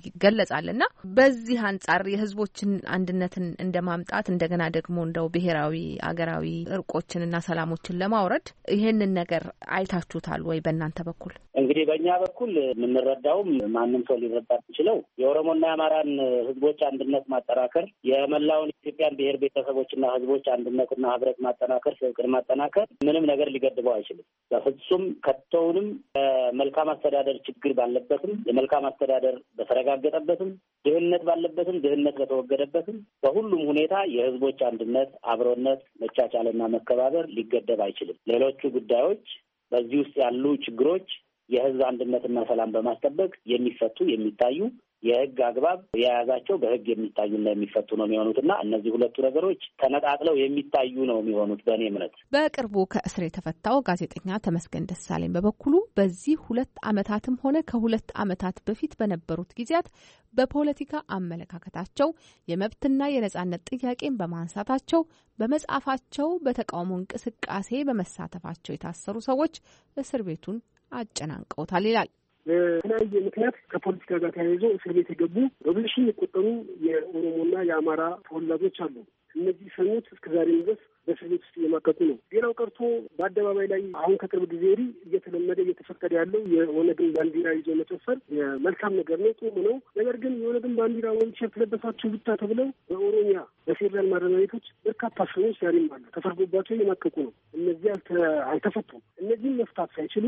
ይገለጻልና በዚህ አንጻር የህዝቦችን አንድነትን እንደማምጣት እንደገና ደግሞ እንደው ብሔራዊ አገራዊ እርቆችንና ሰላሞችን ለማውረድ ይሄንን ነገር አይታችሁታል ወይ? በእናንተ በኩል እንግዲህ በእኛ በኩል የምንረዳውም ማንም ሰው ሊረዳ ይችላል። የኦሮሞና የአማራን ህዝቦች አንድነት ማጠናከር፣ የመላውን ኢትዮጵያን ብሔር ቤተሰቦችና ህዝቦች አንድነትና ህብረት ማጠናከር፣ ፍቅር ማጠናከር ምንም ነገር ሊገድበው አይችልም። በፍጹም ከቶውንም መልካም አስተዳደር ችግር ባለበትም፣ የመልካም አስተዳደር በተረጋገጠበትም፣ ድህነት ባለበትም፣ ድህነት በተወገደበትም በሁሉም ሁኔታ የህዝቦች አንድነት፣ አብሮነት፣ መቻቻልና መከባበር ሊገደብ አይችልም። ሌሎቹ ጉዳዮች በዚህ ውስጥ ያሉ ችግሮች የህዝብ አንድነትና ሰላም በማስጠበቅ የሚፈቱ የሚታዩ የህግ አግባብ የያዛቸው በህግ የሚታዩና የሚፈቱ ነው የሚሆኑትና እነዚህ ሁለቱ ነገሮች ተነጣጥለው የሚታዩ ነው የሚሆኑት በእኔ እምነት። በቅርቡ ከእስር የተፈታው ጋዜጠኛ ተመስገን ደሳለኝ በበኩሉ በዚህ 2 ዓመታትም ሆነ ከ2 ዓመታት በፊት በነበሩት ጊዜያት በፖለቲካ አመለካከታቸው የመብትና የነጻነት ጥያቄን በማንሳታቸው በመጻፋቸው በተቃውሞ እንቅስቃሴ በመሳተፋቸው የታሰሩ ሰዎች እስር ቤቱን አጨናንቀውታል ይላል። በተለያየ ምክንያት ከፖለቲካ ጋር ተያይዞ እስር ቤት የገቡ በብዙ ሺህ የሚቆጠሩ የኦሮሞና የአማራ ተወላጆች አሉ። እነዚህ ሰኞች እስከዛሬ ድረስ በእስር ቤት ውስጥ እየማቀቁ ነው። ሌላው ቀርቶ በአደባባይ ላይ አሁን ከቅርብ ጊዜ ወዲህ እየተለመደ እየተፈቀደ ያለው የኦነግን ባንዲራ ይዞ መጨፈር መልካም ነገር ነው፣ ጥሩ ነው። ነገር ግን የኦነግን ባንዲራ ወይ ቲሸርት ለበሳችሁ ብቻ ተብለው በኦሮሚያ በፌዴራል ማረሚያ ቤቶች በርካታ ሰዎች ዛሬም አሉ ተፈርዶባቸው እየማቀቁ ነው። እነዚህ አልተፈቱም። እነዚህም መፍታት ሳይችሉ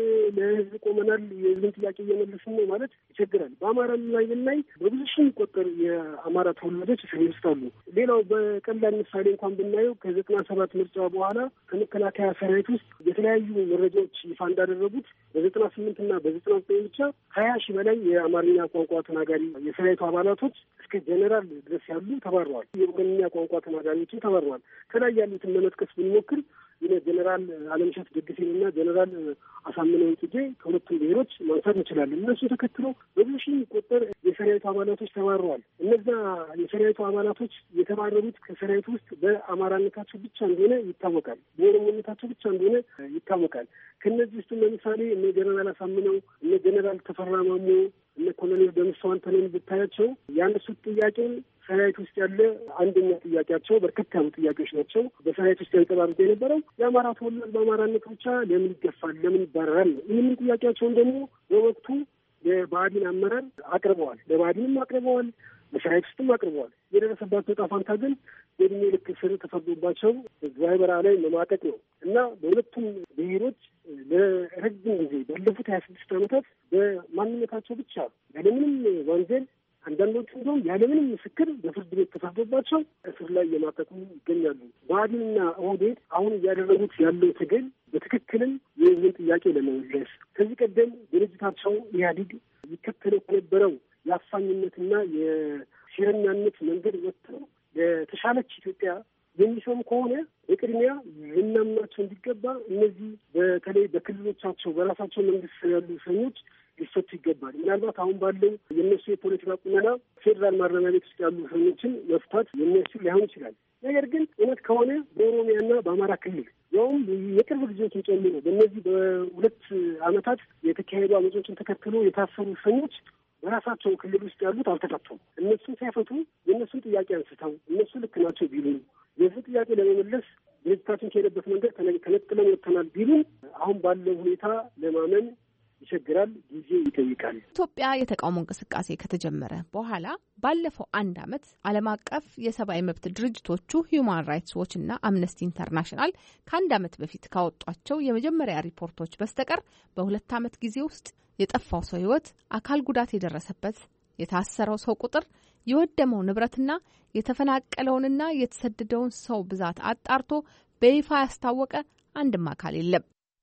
ለህዝብ ቆመናል፣ የህዝብን ጥያቄ እየመለስን ነው ማለት ይቸግራል። በአማራ ላይ ብናይ በብዙ ሺህ የሚቆጠሩ የአማራ ተወላጆች እስር ቤት ውስጥ አሉ። ሌላው በቀላል ምሳሌ እንኳን ብናየው ከ97 ምርጫ በኋላ ከመከላከያ ሰራዊት ውስጥ የተለያዩ መረጃዎች ይፋ እንዳደረጉት በ98 እና በ99 ብቻ 20 ሺህ በላይ የአማርኛ ቋንቋ ተናጋሪ የሰራዊቱ አባላቶች እስከ ጀኔራል ድረስ ያሉ ተባረዋል። የኦሮምኛ ቋንቋ ተናጋሪዎችም ተባረዋል። ከላይ ያሉትን ለመጥቀስ ብንሞክር ጀነራል አለምሸት ደግፌንና ጀነራል አሳምነው ጽጌ ከሁለቱም ብሔሮች ማንሳት እንችላለን። እነሱ ተከትለው በብዙ ሺህ የሚቆጠር የሰራዊቱ አባላቶች ተባረዋል። እነዛ የሰራዊቱ አባላቶች የተባረሩት ከሰራዊቱ ውስጥ በአማራነታቸው ብቻ እንደሆነ ይታወቃል፣ በኦሮሞነታቸው ብቻ እንደሆነ ይታወቃል። ከእነዚህ ውስጥ ለምሳሌ እነ ጀነራል አሳምነው፣ እነ ጀነራል ተፈራ ማሞ፣ እነ ኮሎኔል ደምሰው አንተነህን ብታያቸው ያነሱት ጥያቄ ሰራዊት ውስጥ ያለ አንደኛ ጥያቄያቸው በርከት ያሉ ጥያቄዎች ናቸው። በሰራዊት ውስጥ ያንጸባርቅ የነበረው የአማራ ተወላጅ በአማራነት ብቻ ለምን ይገፋል፣ ለምን ይባረራል ነው። ይህንን ጥያቄያቸውን ደግሞ በወቅቱ የብአዴን አመራር አቅርበዋል፣ ለብአዴንም አቅርበዋል፣ በሰራዊት ውስጥም አቅርበዋል። የደረሰባቸው ዕጣ ፈንታ ግን የእድሜ ልክ እስር ተፈርዶባቸው ዛይበራ ላይ መማቀቅ ነው እና በሁለቱም ብሔሮች ለረጅም ጊዜ ባለፉት 26 ዓመታት በማንነታቸው ብቻ ያለምንም ወንጀል አንዳንዶቹ እንደውም ያለምንም ምስክር በፍርድ ቤት ተፈርዶባቸው እስር ላይ እየማቀቁ ይገኛሉ። ብአዴንና ኦህዴድ አሁን እያደረጉት ያለው ትግል በትክክልም የህዝብን ጥያቄ ለመመለስ ከዚህ ቀደም ድርጅታቸው ኢህአዴግ ይከተለው ከነበረው የአፋኝነትና የሴረኛነት መንገድ ወጥተው ለተሻለች ኢትዮጵያ የሚሰሙ ከሆነ በቅድሚያ ልናምናቸው እንዲገባ እነዚህ በተለይ በክልሎቻቸው በራሳቸው መንግስት ያሉ እስረኞች ሊፈቱ ይገባል። ምናልባት አሁን ባለው የእነሱ የፖለቲካ ቁመና ፌዴራል ማረሚያ ቤት ውስጥ ያሉ እስረኞችን መፍታት የሚያስችል ላይሆን ይችላል። ነገር ግን እውነት ከሆነ በኦሮሚያና በአማራ ክልል ያውም የቅርብ ጊዜዎችን ጨምሮ በእነዚህ በሁለት ዓመታት የተካሄዱ አመጾችን ተከትሎ የታሰሩ እስረኞች በራሳቸው ክልል ውስጥ ያሉት አልተፈቱም። እነሱን ሳይፈቱ የእነሱን ጥያቄ አንስተው እነሱ ልክ ናቸው ቢሉን የዚህ ጥያቄ ለመመለስ ድርጅታችን ከሄደበት መንገድ ተነጥለን ወጥተናል ቢሉን አሁን ባለው ሁኔታ ለማመን ይቸግራል፣ ጊዜ ይጠይቃል። ኢትዮጵያ የተቃውሞ እንቅስቃሴ ከተጀመረ በኋላ ባለፈው 1 ዓመት ዓለም አቀፍ የሰብአዊ መብት ድርጅቶቹ ሂዩማን ራይትስ ዎች እና አምነስቲ ኢንተርናሽናል ከ1 ዓመት በፊት ካወጧቸው የመጀመሪያ ሪፖርቶች በስተቀር በ2 ዓመት ጊዜ ውስጥ የጠፋው ሰው ሕይወት፣ አካል ጉዳት የደረሰበት፣ የታሰረው ሰው ቁጥር፣ የወደመው ንብረትና የተፈናቀለውንና የተሰደደውን ሰው ብዛት አጣርቶ በይፋ ያስታወቀ አንድም አካል የለም።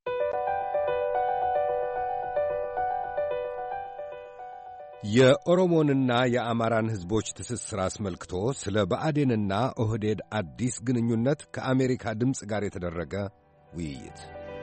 የኦሮሞንና የአማራን ሕዝቦች ትስስር አስመልክቶ ስለ ብአዴንና ኦህዴድ አዲስ ግንኙነት ከአሜሪካ ድምፅ ጋር የተደረገ ውይይት።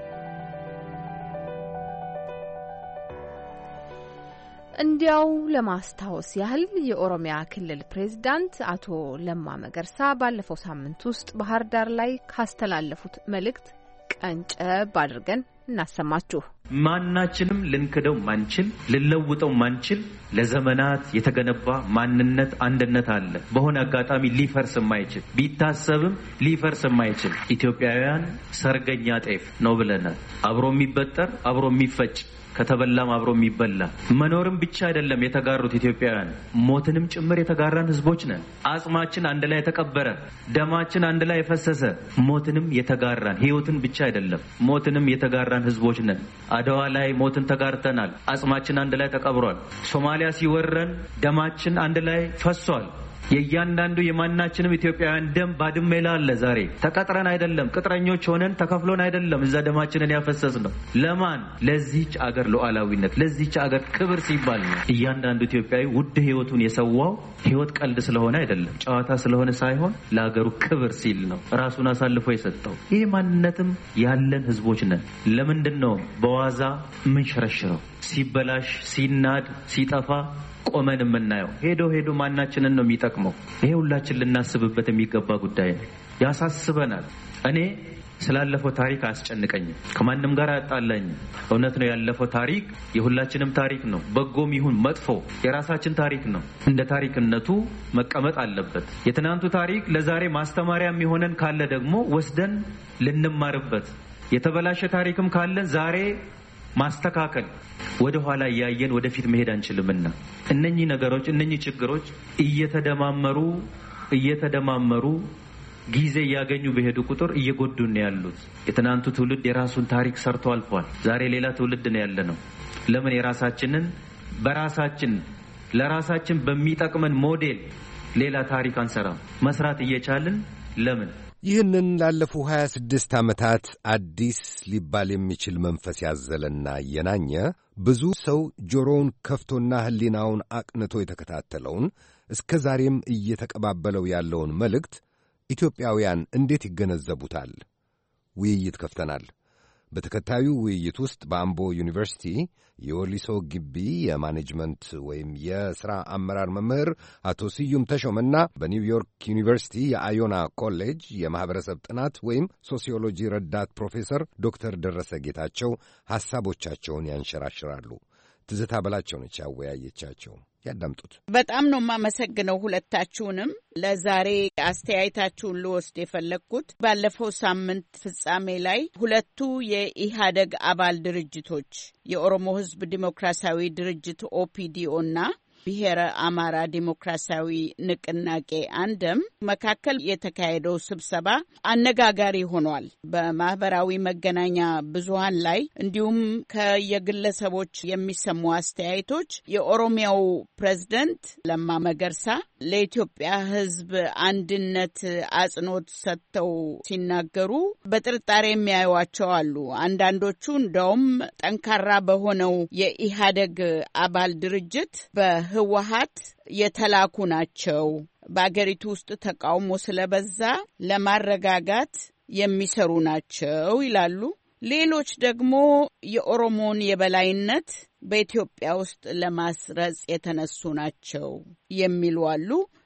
እንዲያው ለማስታወስ ያህል የኦሮሚያ ክልል ፕሬዝዳንት አቶ ለማ መገርሳ ባለፈው ሳምንት ውስጥ ባህር ዳር ላይ ካስተላለፉት መልእክት ቀንጨብ አድርገን እናሰማችሁ። ማናችንም ልንክደው ማንችል ልለውጠው ማንችል ለዘመናት የተገነባ ማንነት አንድነት አለ። በሆነ አጋጣሚ ሊፈርስ የማይችል ቢታሰብም ሊፈርስ የማይችል ኢትዮጵያውያን ሰርገኛ ጤፍ ነው ብለናል። አብሮ የሚበጠር አብሮ የሚፈጭ ከተበላም አብሮ የሚበላ መኖርም ብቻ አይደለም የተጋሩት ኢትዮጵያውያን ሞትንም ጭምር የተጋራን ህዝቦች ነን። አጽማችን አንድ ላይ የተቀበረ፣ ደማችን አንድ ላይ የፈሰሰ ሞትንም የተጋራን ህይወትን ብቻ አይደለም ሞትንም የተጋራን ህዝቦች ነን። አድዋ ላይ ሞትን ተጋርተናል። አጽማችን አንድ ላይ ተቀብሯል። ሶማሊያ ሲወረን ደማችን አንድ ላይ ፈሷል። የእያንዳንዱ የማናችንም ኢትዮጵያውያን ደም ባድሜ ላይ አለ። ዛሬ ተቀጥረን አይደለም ቅጥረኞች ሆነን ተከፍሎን አይደለም እዛ ደማችንን ያፈሰስ ነው። ለማን? ለዚህች አገር ሉዓላዊነት ለዚህች አገር ክብር ሲባል ነው። እያንዳንዱ ኢትዮጵያዊ ውድ ህይወቱን የሰዋው ህይወት ቀልድ ስለሆነ አይደለም ጨዋታ ስለሆነ ሳይሆን ለአገሩ ክብር ሲል ነው ራሱን አሳልፎ የሰጠው። ይህ ማንነትም ያለን ህዝቦች ነን። ለምንድን ነው በዋዛ ምን ሸረሽረው ሲበላሽ ሲናድ ሲጠፋ ቆመን የምናየው? ሄዶ ማናችንን ነው የሚጠቅመው? ይሄ ሁላችን ልናስብበት የሚገባ ጉዳይ ነው። ያሳስበናል። እኔ ስላለፈው ታሪክ አያስጨንቀኝም። ከማንም ጋር አያጣላኝም። እውነት ነው ያለፈው ታሪክ የሁላችንም ታሪክ ነው። በጎም ይሁን መጥፎ የራሳችን ታሪክ ነው። እንደ ታሪክነቱ መቀመጥ አለበት። የትናንቱ ታሪክ ለዛሬ ማስተማሪያ የሚሆነን ካለ ደግሞ ወስደን ልንማርበት፣ የተበላሸ ታሪክም ካለን ዛሬ ማስተካከል፣ ወደ ኋላ እያየን ወደፊት መሄድ አንችልምና እነኚህ ነገሮች እነኚህ ችግሮች እየተደማመሩ ጊዜ ያገኙ በሄዱ ቁጥር እየጎዱን ያሉት። የትናንቱ ትውልድ የራሱን ታሪክ ሰርቶ አልፏል። ዛሬ ሌላ ትውልድ ነው ያለነው። ለምን የራሳችንን ለራሳችን በሚጠቅመን ሞዴል ሌላ ታሪክ አንሰራም? መስራት እየቻልን ለምን? ይህንን ላለፉ 26 ዓመታት አዲስ ሊባል የሚችል መንፈስ ያዘለና የናኘ ብዙ ሰው ጆሮውን ከፍቶና ሕሊናውን አቅንቶ የተከታተለውን እስከ ዛሬም እየተቀባበለው ያለውን መልእክት ኢትዮጵያውያን እንዴት ይገነዘቡታል? ውይይት ከፍተናል። በተከታዩ ውይይት ውስጥ በአምቦ ዩኒቨርሲቲ የወሊሶ ግቢ የማኔጅመንት ወይም የሥራ አመራር መምህር አቶ ስዩም ተሾመና በኒውዮርክ ዩኒቨርሲቲ የአዮና ኮሌጅ የማኅበረሰብ ጥናት ወይም ሶሲዮሎጂ ረዳት ፕሮፌሰር ዶክተር ደረሰ ጌታቸው ሐሳቦቻቸውን ያንሸራሽራሉ። ትዝታ በላቸው ነች ያወያየቻቸው። ያዳምጡት። በጣም ነው የማመሰግነው ሁለታችሁንም። ለዛሬ አስተያየታችሁን ልወስድ የፈለግኩት ባለፈው ሳምንት ፍጻሜ ላይ ሁለቱ የኢህአደግ አባል ድርጅቶች የኦሮሞ ሕዝብ ዲሞክራሲያዊ ድርጅት ኦፒዲኦ እና ብሔረ አማራ ዲሞክራሲያዊ ንቅናቄ አንድም መካከል የተካሄደው ስብሰባ አነጋጋሪ ሆኗል። በማህበራዊ መገናኛ ብዙሃን ላይ እንዲሁም ከየግለሰቦች የሚሰሙ አስተያየቶች የኦሮሚያው ፕሬዝደንት ለማ መገርሳ ለኢትዮጵያ ሕዝብ አንድነት አጽንኦት ሰጥተው ሲናገሩ በጥርጣሬ የሚያዩዋቸው አሉ። አንዳንዶቹ እንደውም ጠንካራ በሆነው የኢህአደግ አባል ድርጅት ህወሓት የተላኩ ናቸው፣ በአገሪቱ ውስጥ ተቃውሞ ስለበዛ ለማረጋጋት የሚሰሩ ናቸው ይላሉ። ሌሎች ደግሞ የኦሮሞን የበላይነት በኢትዮጵያ ውስጥ ለማስረጽ የተነሱ ናቸው የሚሉ አሉ።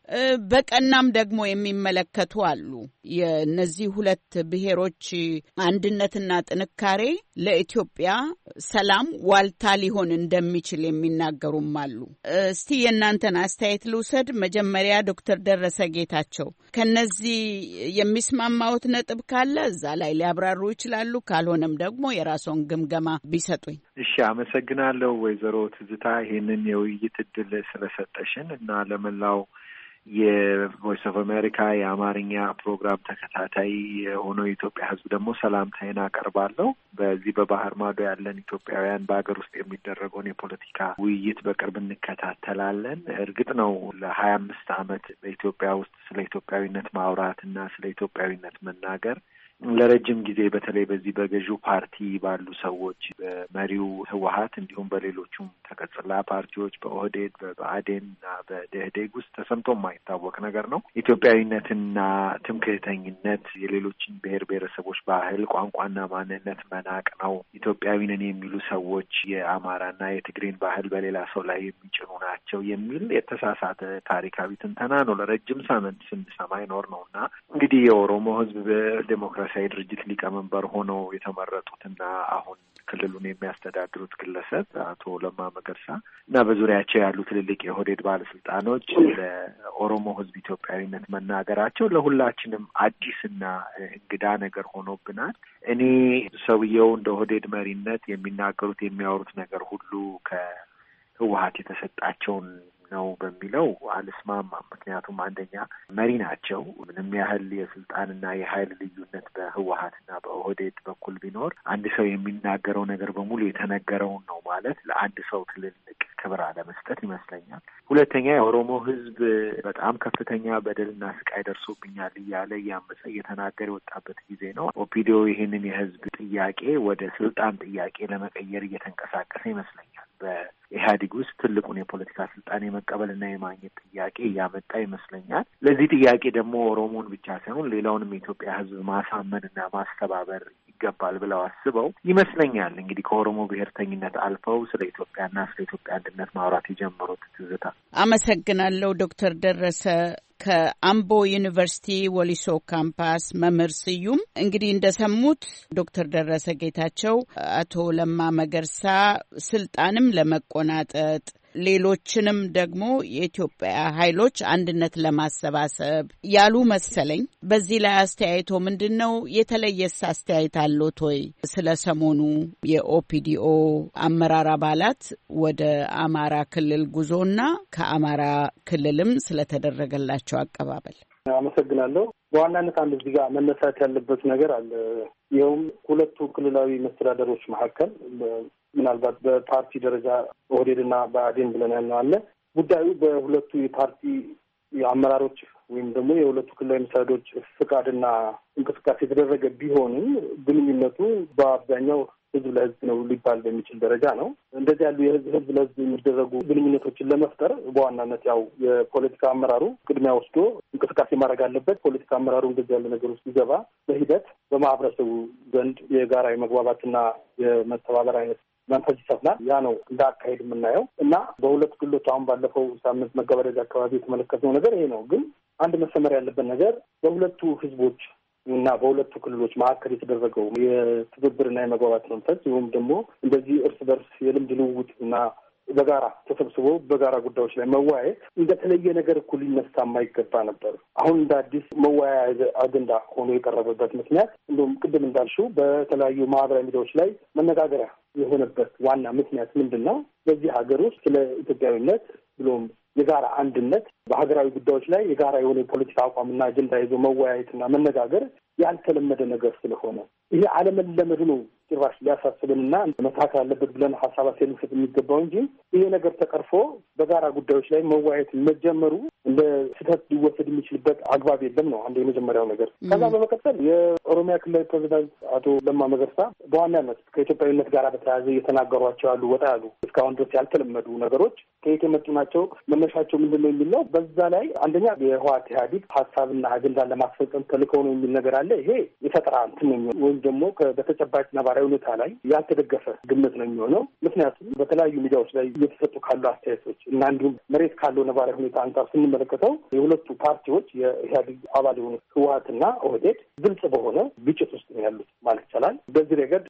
በቀናም ደግሞ የሚመለከቱ አሉ። የእነዚህ ሁለት ብሔሮች አንድነትና ጥንካሬ ለኢትዮጵያ ሰላም ዋልታ ሊሆን እንደሚችል የሚናገሩም አሉ። እስቲ የእናንተን አስተያየት ልውሰድ። መጀመሪያ ዶክተር ደረሰ ጌታቸው ከነዚህ የሚስማማውት ነጥብ ካለ እዛ ላይ ሊያብራሩ ይችላሉ። ካልሆነም ደግሞ የራስዎን ግምገማ ቢሰጡኝ። እሺ፣ አመሰግናለሁ ወይዘሮ ትዝታ ይህንን የውይይት እድል ስለሰጠሽን እና ለመላው የቮይስ ኦፍ አሜሪካ የአማርኛ ፕሮግራም ተከታታይ የሆነው የኢትዮጵያ ሕዝብ ደግሞ ሰላምታዬን አቀርባለሁ። በዚህ በባህር ማዶ ያለን ኢትዮጵያውያን በሀገር ውስጥ የሚደረገውን የፖለቲካ ውይይት በቅርብ እንከታተላለን። እርግጥ ነው ለ25 ዓመት በኢትዮጵያ ውስጥ ስለ ኢትዮጵያዊነት ማውራት እና ስለ ኢትዮጵያዊነት መናገር ለረጅም ጊዜ በተለይ በዚህ በገዢው ፓርቲ ባሉ ሰዎች በመሪው ህወሀት እንዲሁም በሌሎቹም ተቀጽላ ፓርቲዎች በኦህዴድ በብአዴን እና በደህዴግ ውስጥ ተሰምቶ የማይታወቅ ነገር ነው። ኢትዮጵያዊነትና ትምክህተኝነት የሌሎችን ብሔር ብሔረሰቦች ባህል፣ ቋንቋና ማንነት መናቅ ነው። ኢትዮጵያዊ ነን የሚሉ ሰዎች የአማራና የትግሬን ባህል በሌላ ሰው ላይ የሚጭኑ ናቸው የሚል የተሳሳተ ታሪካዊ ትንተና ነው ለረጅም ሳምንት ስንሰማ ይኖር ነው እና እንግዲህ የኦሮሞ ህዝብ በዴሞክራሲያዊ ድርጅት ሊቀመንበር ሆነው የተመረጡትና አሁን ክልሉን የሚያስተዳድሩት ግለሰብ አቶ ለማ መገርሳ እና በዙሪያቸው ያሉ ትልልቅ የኦህዴድ ባለስልጣኖች ለኦሮሞ ህዝብ ኢትዮጵያዊነት መናገራቸው ለሁላችንም አዲስና እንግዳ ነገር ሆኖብናል። እኔ ሰውየው እንደ ኦህዴድ መሪነት የሚናገሩት የሚያወሩት ነገር ሁሉ ከህወሀት የተሰጣቸውን ነው በሚለው አልስማማም። ምክንያቱም አንደኛ መሪ ናቸው። ምንም ያህል የስልጣንና የኃይል ልዩነት በህወሀትና በኦህዴድ በኩል ቢኖር አንድ ሰው የሚናገረው ነገር በሙሉ የተነገረውን ነው ማለት ለአንድ ሰው ትልልቅ ክብር አለመስጠት ይመስለኛል። ሁለተኛ የኦሮሞ ህዝብ በጣም ከፍተኛ በደልና ስቃይ ደርሶብኛል እያለ እያመፀ እየተናገረ የወጣበት ጊዜ ነው። ኦፒዲዮ ይህንን የህዝብ ጥያቄ ወደ ስልጣን ጥያቄ ለመቀየር እየተንቀሳቀሰ ይመስለኛል። በኢህአዴግ ውስጥ ትልቁን የፖለቲካ ስልጣን የመቀበልና የማግኘት ጥያቄ እያመጣ ይመስለኛል። ለዚህ ጥያቄ ደግሞ ኦሮሞን ብቻ ሳይሆን ሌላውንም የኢትዮጵያ ህዝብ ማሳመንና ማስተባበር ይገባል ብለው አስበው ይመስለኛል እንግዲህ ከኦሮሞ ብሔርተኝነት አልፈው ስለ ኢትዮጵያና ስለ ኢትዮጵያ አንድነት ማውራት የጀመሩት። ትዝታ፣ አመሰግናለሁ። ዶክተር ደረሰ ከአምቦ ዩኒቨርሲቲ ወሊሶ ካምፓስ መምህር ስዩም፣ እንግዲህ እንደሰሙት ዶክተር ደረሰ ጌታቸው አቶ ለማ መገርሳ ስልጣንም ለመቆናጠጥ ሌሎችንም ደግሞ የኢትዮጵያ ኃይሎች አንድነት ለማሰባሰብ ያሉ መሰለኝ። በዚህ ላይ አስተያየቶ ምንድን ነው? የተለየስ አስተያየት አሎት ወይ? ስለ ሰሞኑ የኦፒዲኦ አመራር አባላት ወደ አማራ ክልል ጉዞና ከአማራ ክልልም ስለተደረገላቸው አቀባበል። አመሰግናለሁ። በዋናነት አንድ እዚህ ጋር መነሳት ያለበት ነገር አለ። ይኸውም ሁለቱ ክልላዊ መስተዳደሮች መካከል ምናልባት በፓርቲ ደረጃ ኦህዴድና ብአዴን ብለን ያልነው አለ። ጉዳዩ በሁለቱ የፓርቲ አመራሮች ወይም ደግሞ የሁለቱ ክልላዊ መስተዳደሮች ፍቃድና እንቅስቃሴ የተደረገ ቢሆንም ግንኙነቱ በአብዛኛው ህዝብ ለህዝብ ነው ሊባል በሚችል ደረጃ ነው። እንደዚህ ያሉ የህዝብ ለህዝብ የሚደረጉ ግንኙነቶችን ለመፍጠር በዋናነት ያው የፖለቲካ አመራሩ ቅድሚያ ወስዶ እንቅስቃሴ ማድረግ አለበት። ፖለቲካ አመራሩ እንደዚህ ያለ ነገር ውስጥ ሲገባ በሂደት በማህበረሰቡ ዘንድ የጋራ የመግባባትና የመተባበር አይነት መንፈስ ይሰፍናል። ያ ነው እንደ አካሄድ የምናየው እና በሁለት ክልሎች አሁን ባለፈው ሳምንት መገባደጃ አካባቢ የተመለከትነው ነገር ይሄ ነው። ግን አንድ መሰመር ያለበት ነገር በሁለቱ ህዝቦች እና በሁለቱ ክልሎች መካከል የተደረገው የትብብርና የመግባባት መንፈስ ወይም ደግሞ እንደዚህ እርስ በርስ የልምድ ልውውጥ እና በጋራ ተሰብስቦ በጋራ ጉዳዮች ላይ መወያየት እንደተለየ ነገር እኩል ሊነሳ የማይገባ ነበር። አሁን እንደ አዲስ መወያያ አጀንዳ ሆኖ የቀረበበት ምክንያት እንደውም ቅድም እንዳልሽው በተለያዩ ማህበራዊ ሚዲያዎች ላይ መነጋገሪያ የሆነበት ዋና ምክንያት ምንድን ነው? በዚህ ሀገር ውስጥ ስለ ኢትዮጵያዊነት ብሎም የጋራ አንድነት በሀገራዊ ጉዳዮች ላይ የጋራ የሆነ የፖለቲካ አቋምና አጀንዳ ይዞ መወያየትና መነጋገር ያልተለመደ ነገር ስለሆነ ይሄ አለመለመዱ ነው ጭራሽ ሊያሳስብንና መታከል አለበት ብለን ሀሳብ አስተያየት የሚገባው እንጂ ይሄ ነገር ተቀርፎ በጋራ ጉዳዮች ላይ መወያየት መጀመሩ እንደ ስህተት ሊወሰድ የሚችልበት አግባብ የለም ነው አንዱ የመጀመሪያው ነገር። ከዛ በመቀጠል የኦሮሚያ ክልላዊ ፕሬዚዳንት አቶ ለማ መገርሳ በዋናነት ከኢትዮጵያዊነት ጋር በተያያዘ እየተናገሯቸው ያሉ ወጣ ያሉ እስካሁን ድረስ ያልተለመዱ ነገሮች ከየት የመጡ ናቸው? መነሻቸው ምንድን ነው የሚል ነው። በዛ ላይ አንደኛ የህወሓት ኢህአዴግ ሀሳብና አጀንዳን ለማስፈጸም ተልከው ነው የሚል ነገር አለ። ይሄ የፈጠራ እንትን ወይም ደግሞ በተጨባጭ ነባራዊ ነባራዊ ሁኔታ ላይ ያልተደገፈ ግምት ነው የሚሆነው። ምክንያቱም በተለያዩ ሚዲያዎች ላይ እየተሰጡ ካሉ አስተያየቶች እና እንዲሁም መሬት ካለው ነባራዊ ሁኔታ አንጻር ስንመለከተው የሁለቱ ፓርቲዎች የኢህአዴግ አባል የሆኑት ህወሓትና ኦህዴድ ግልጽ በሆነ ግጭት ውስጥ ነው ያሉት ማለት ይቻላል። በዚህ ረገድ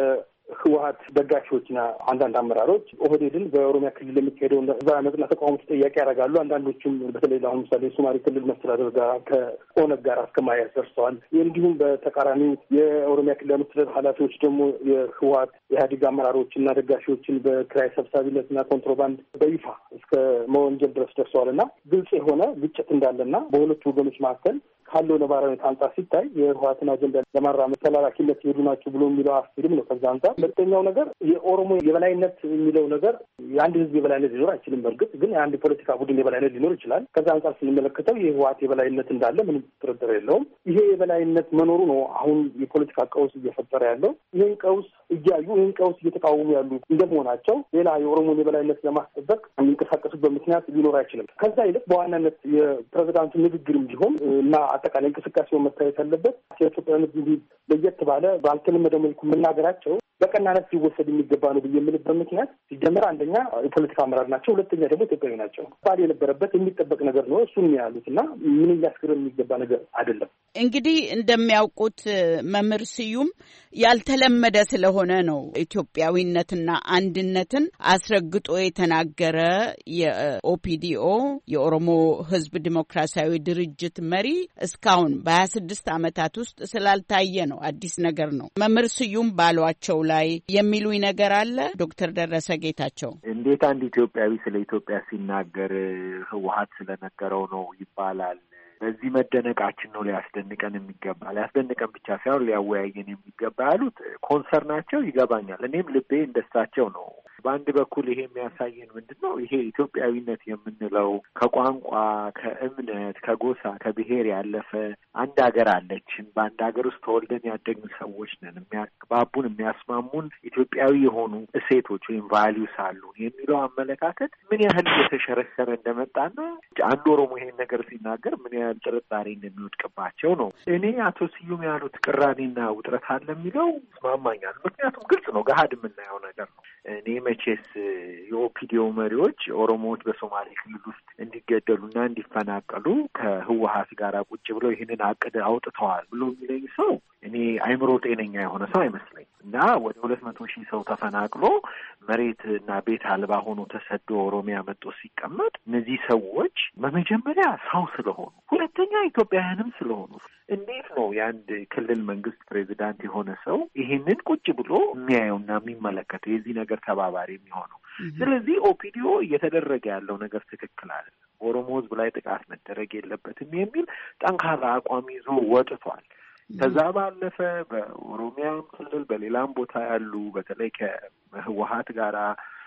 ህወሓት ደጋፊዎችና አንዳንድ አመራሮች ኦህዴድን በኦሮሚያ ክልል የሚካሄደውን ህዝባዊ አመፅና ተቃውሞ ተጠያቂ ያደርጋሉ። አንዳንዶቹም በተለይ አሁን ምሳሌ የሶማሌ ክልል መስተዳደር ጋር ከኦነግ ጋር እስከማያዝ ደርሰዋል። እንዲሁም በተቃራኒ የኦሮሚያ ክልል መስተዳደር ኃላፊዎች ደግሞ የህወሓት ኢህአዴግ አመራሮችና ደጋፊዎችን በኪራይ ሰብሳቢነትና ኮንትሮባንድ በይፋ እስከ መወንጀል ድረስ ደርሰዋል እና ግልጽ የሆነ ግጭት እንዳለና በሁለቱ ወገኖች መካከል ካለው ነባራዊ አንጻር ሲታይ የህወሓትን አጀንዳ ለማራመድ ተላላኪነት ይሄዱ ናቸው ብሎ የሚለው አስፊልም ነው። ከዛ አንጻር ሁለተኛው ነገር የኦሮሞ የበላይነት የሚለው ነገር የአንድ ህዝብ የበላይነት ሊኖር አይችልም። በእርግጥ ግን የአንድ ፖለቲካ ቡድን የበላይነት ሊኖር ይችላል። ከዛ አንጻር ስንመለከተው የህወሓት የበላይነት እንዳለ ምንም ጥርጥር የለውም። ይሄ የበላይነት መኖሩ ነው አሁን የፖለቲካ ቀውስ እየፈጠረ ያለው። ይህን ቀውስ እያዩ ይህን ቀውስ እየተቃወሙ ያሉ እንደመሆናቸው ሌላ የኦሮሞን የበላይነት ለማስጠበቅ የሚንቀሳቀሱበት ምክንያት ሊኖር አይችልም። ከዛ ይልቅ በዋናነት የፕሬዚዳንቱ ንግግርም ቢሆን እና አጠቃላይ እንቅስቃሴውን መታየት ያለበት የኢትዮጵያውያን እንዲህ ለየት ባለ ባልተለመደ መልኩ መናገራቸው በቀናነት ሊወሰድ የሚገባ ነው ብዬ የምልበት ምክንያት ሲጀምር አንደኛ የፖለቲካ አመራር ናቸው፣ ሁለተኛ ደግሞ ኢትዮጵያዊ ናቸው። ባል የነበረበት የሚጠበቅ ነገር ነው እሱን ያሉት እና ምንም ሊያስገርም የሚገባ ነገር አይደለም። እንግዲህ እንደሚያውቁት መምህር ስዩም ያልተለመደ ስለሆነ ነው ኢትዮጵያዊነትና አንድነትን አስረግጦ የተናገረ የኦፒዲኦ የኦሮሞ ሕዝብ ዲሞክራሲያዊ ድርጅት መሪ እስካሁን በ26 ዓመታት ውስጥ ስላልታየ ነው። አዲስ ነገር ነው። መምህር ስዩም ባሏቸው ላይ የሚሉኝ ነገር አለ። ዶክተር ደረሰ ጌታቸው እንዴት አንድ ኢትዮጵያዊ ስለ ኢትዮጵያ ሲናገር ህወሓት ስለነገረው ነው ይባላል? በዚህ መደነቃችን ነው ሊያስደንቀን የሚገባ። ሊያስደንቀን ብቻ ሳይሆን ሊያወያየን የሚገባ ያሉት ኮንሰርናቸው ይገባኛል። እኔም ልቤ እንደሳቸው ነው። በአንድ በኩል ይሄ የሚያሳየን ምንድን ነው? ይሄ ኢትዮጵያዊነት የምንለው ከቋንቋ፣ ከእምነት፣ ከጎሳ፣ ከብሔር ያለፈ አንድ ሀገር አለችን። በአንድ ሀገር ውስጥ ተወልደን ያደግን ሰዎች ነን። የሚያግባቡን የሚያስማሙን ኢትዮጵያዊ የሆኑ እሴቶች ወይም ቫሊዩስ አሉን የሚለው አመለካከት ምን ያህል እየተሸረሸረ እንደመጣና አንድ ኦሮሞ ይሄን ነገር ሲናገር ምን ያህል ጥርጣሬ እንደሚወድቅባቸው ነው። እኔ አቶ ስዩም ያሉት ቅራኔና ውጥረት አለ የሚለው ይስማማኛል። ምክንያቱም ግልጽ ነው፣ ገሀድ የምናየው ነገር ነው። እኔ መቼስ የኦፒዲዮ መሪዎች ኦሮሞዎች በሶማሌ ክልል ውስጥ እንዲገደሉና እንዲፈናቀሉ ከህወሓት ጋር ቁጭ ብለው ይህንን አቅድ አውጥተዋል ብሎ የሚለኝ ሰው እኔ አይምሮ ጤነኛ የሆነ ሰው አይመስለኝ እና ወደ 200,000 ሰው ተፈናቅሎ መሬት እና ቤት አልባ ሆኖ ተሰዶ ኦሮሚያ መጥቶ ሲቀመጥ እነዚህ ሰዎች በመጀመሪያ ሰው ስለሆኑ፣ ሁለተኛ ኢትዮጵያውያንም ስለሆኑ እንዴት ነው የአንድ ክልል መንግስት ፕሬዚዳንት የሆነ ሰው ይህንን ቁጭ ብሎ የሚያየውና የሚመለከተው የዚህ ነገር ተባባሪ የሚሆነው? ስለዚህ ኦፒዲዮ እየተደረገ ያለው ነገር ትክክል አይደለም፣ በኦሮሞ ህዝብ ላይ ጥቃት መደረግ የለበትም የሚል ጠንካራ አቋም ይዞ ወጥቷል። ከዛ ባለፈ በኦሮሚያም ክልል በሌላም ቦታ ያሉ በተለይ ከህወሓት ጋራ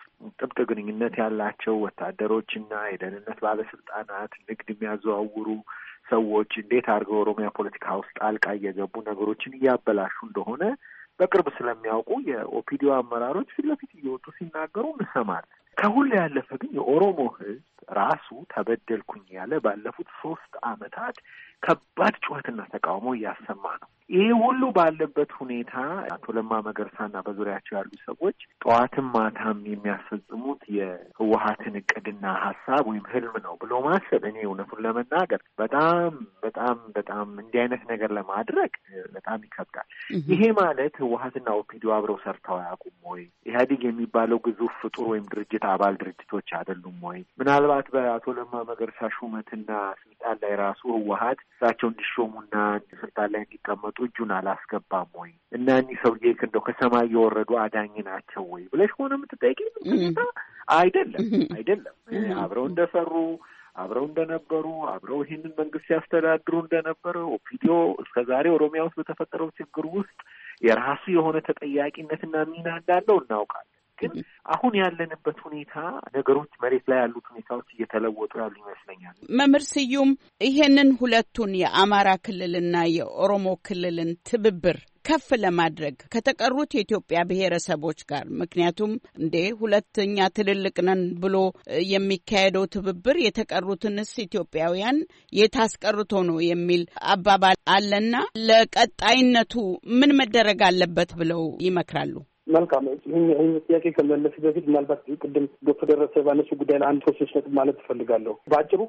ጥብቅ ግንኙነት ያላቸው ወታደሮችና የደህንነት ባለስልጣናት፣ ንግድ የሚያዘዋውሩ ሰዎች እንዴት አድርገው ኦሮሚያ ፖለቲካ ውስጥ ጣልቃ እየገቡ ነገሮችን እያበላሹ እንደሆነ በቅርብ ስለሚያውቁ የኦፒዲዮ አመራሮች ፊት ለፊት እየወጡ ሲናገሩ እንሰማለን። ከሁሉ ያለፈ ግን የኦሮሞ ህዝብ ራሱ ተበደልኩኝ ያለ ባለፉት 3 ዓመታት ከባድ ጩኸትና ተቃውሞ እያሰማ ነው። ይሄ ሁሉ ባለበት ሁኔታ አቶ ለማ መገርሳና በዙሪያቸው ያሉ ሰዎች ጠዋትም ማታም የሚያስፈጽሙት የህወሓትን እቅድና ሀሳብ ወይም ህልም ነው ብሎ ማሰብ እኔ እውነቱን ለመናገር በጣም በጣም በጣም እንዲህ አይነት ነገር ለማድረግ በጣም ይከብዳል። ይሄ ማለት ህወሓትና ኦፒዲዮ አብረው ሰርተው አያውቁም ወይ? ኢህአዴግ የሚባለው ግዙፍ ፍጡር ወይም ድርጅት አባል ድርጅቶች አይደሉም ወይ? ምናልባት በአቶ ለማ መገርሳ ሹመትና ስልጣን ላይ ራሱ ህወሓት እሳቸው እንዲሾሙና ስልጣን ላይ እንዲቀመጡ እጁን አላስገባም ወይ? እና እኒህ ሰውዬ እንደው ከሰማይ የወረዱ አዳኝ ናቸው ወይ ብለሽ ሆነ የምትጠይቂኝ አይደለም። አብረው እንደሰሩ አብረው እንደነበሩ አብረው ይህንን መንግስት ሲያስተዳድሩ እንደነበረ ኦፒዲዮ እስከዛሬ ኦሮሚያ ውስጥ በተፈጠረው ችግር ውስጥ የራሱ የሆነ ተጠያቂነትና ሚና እንዳለው እናውቃለን። ግን አሁን ያለንበት ሁኔታ ነገሮች መሬት ላይ ያሉት ሁኔታዎች እየተለወጡ ያሉ ይመስለኛል። መምህር ስዩም ይሄንን ሁለቱን የአማራ ክልልና የኦሮሞ ክልልን ትብብር ከፍ ለማድረግ ከተቀሩት የኢትዮጵያ ብሔረሰቦች ጋር ምክንያቱም ሁለተኛ ትልልቅ ነን ብሎ የሚካሄደው ትብብር የተቀሩትንስ ኢትዮጵያውያን የታስቀርቶ ነው የሚል አባባል አለና ለቀጣይነቱ ምን መደረግ አለበት ብለው ይመክራሉ? መልካም ይህን ጥያቄ ከመለስ በፊት ምናልባት ቅድም ዶክተር ደረሰ ባነሱ ጉዳይ ላይ አንድ ሶስት ነጥብ ማለት እፈልጋለሁ። በአጭሩ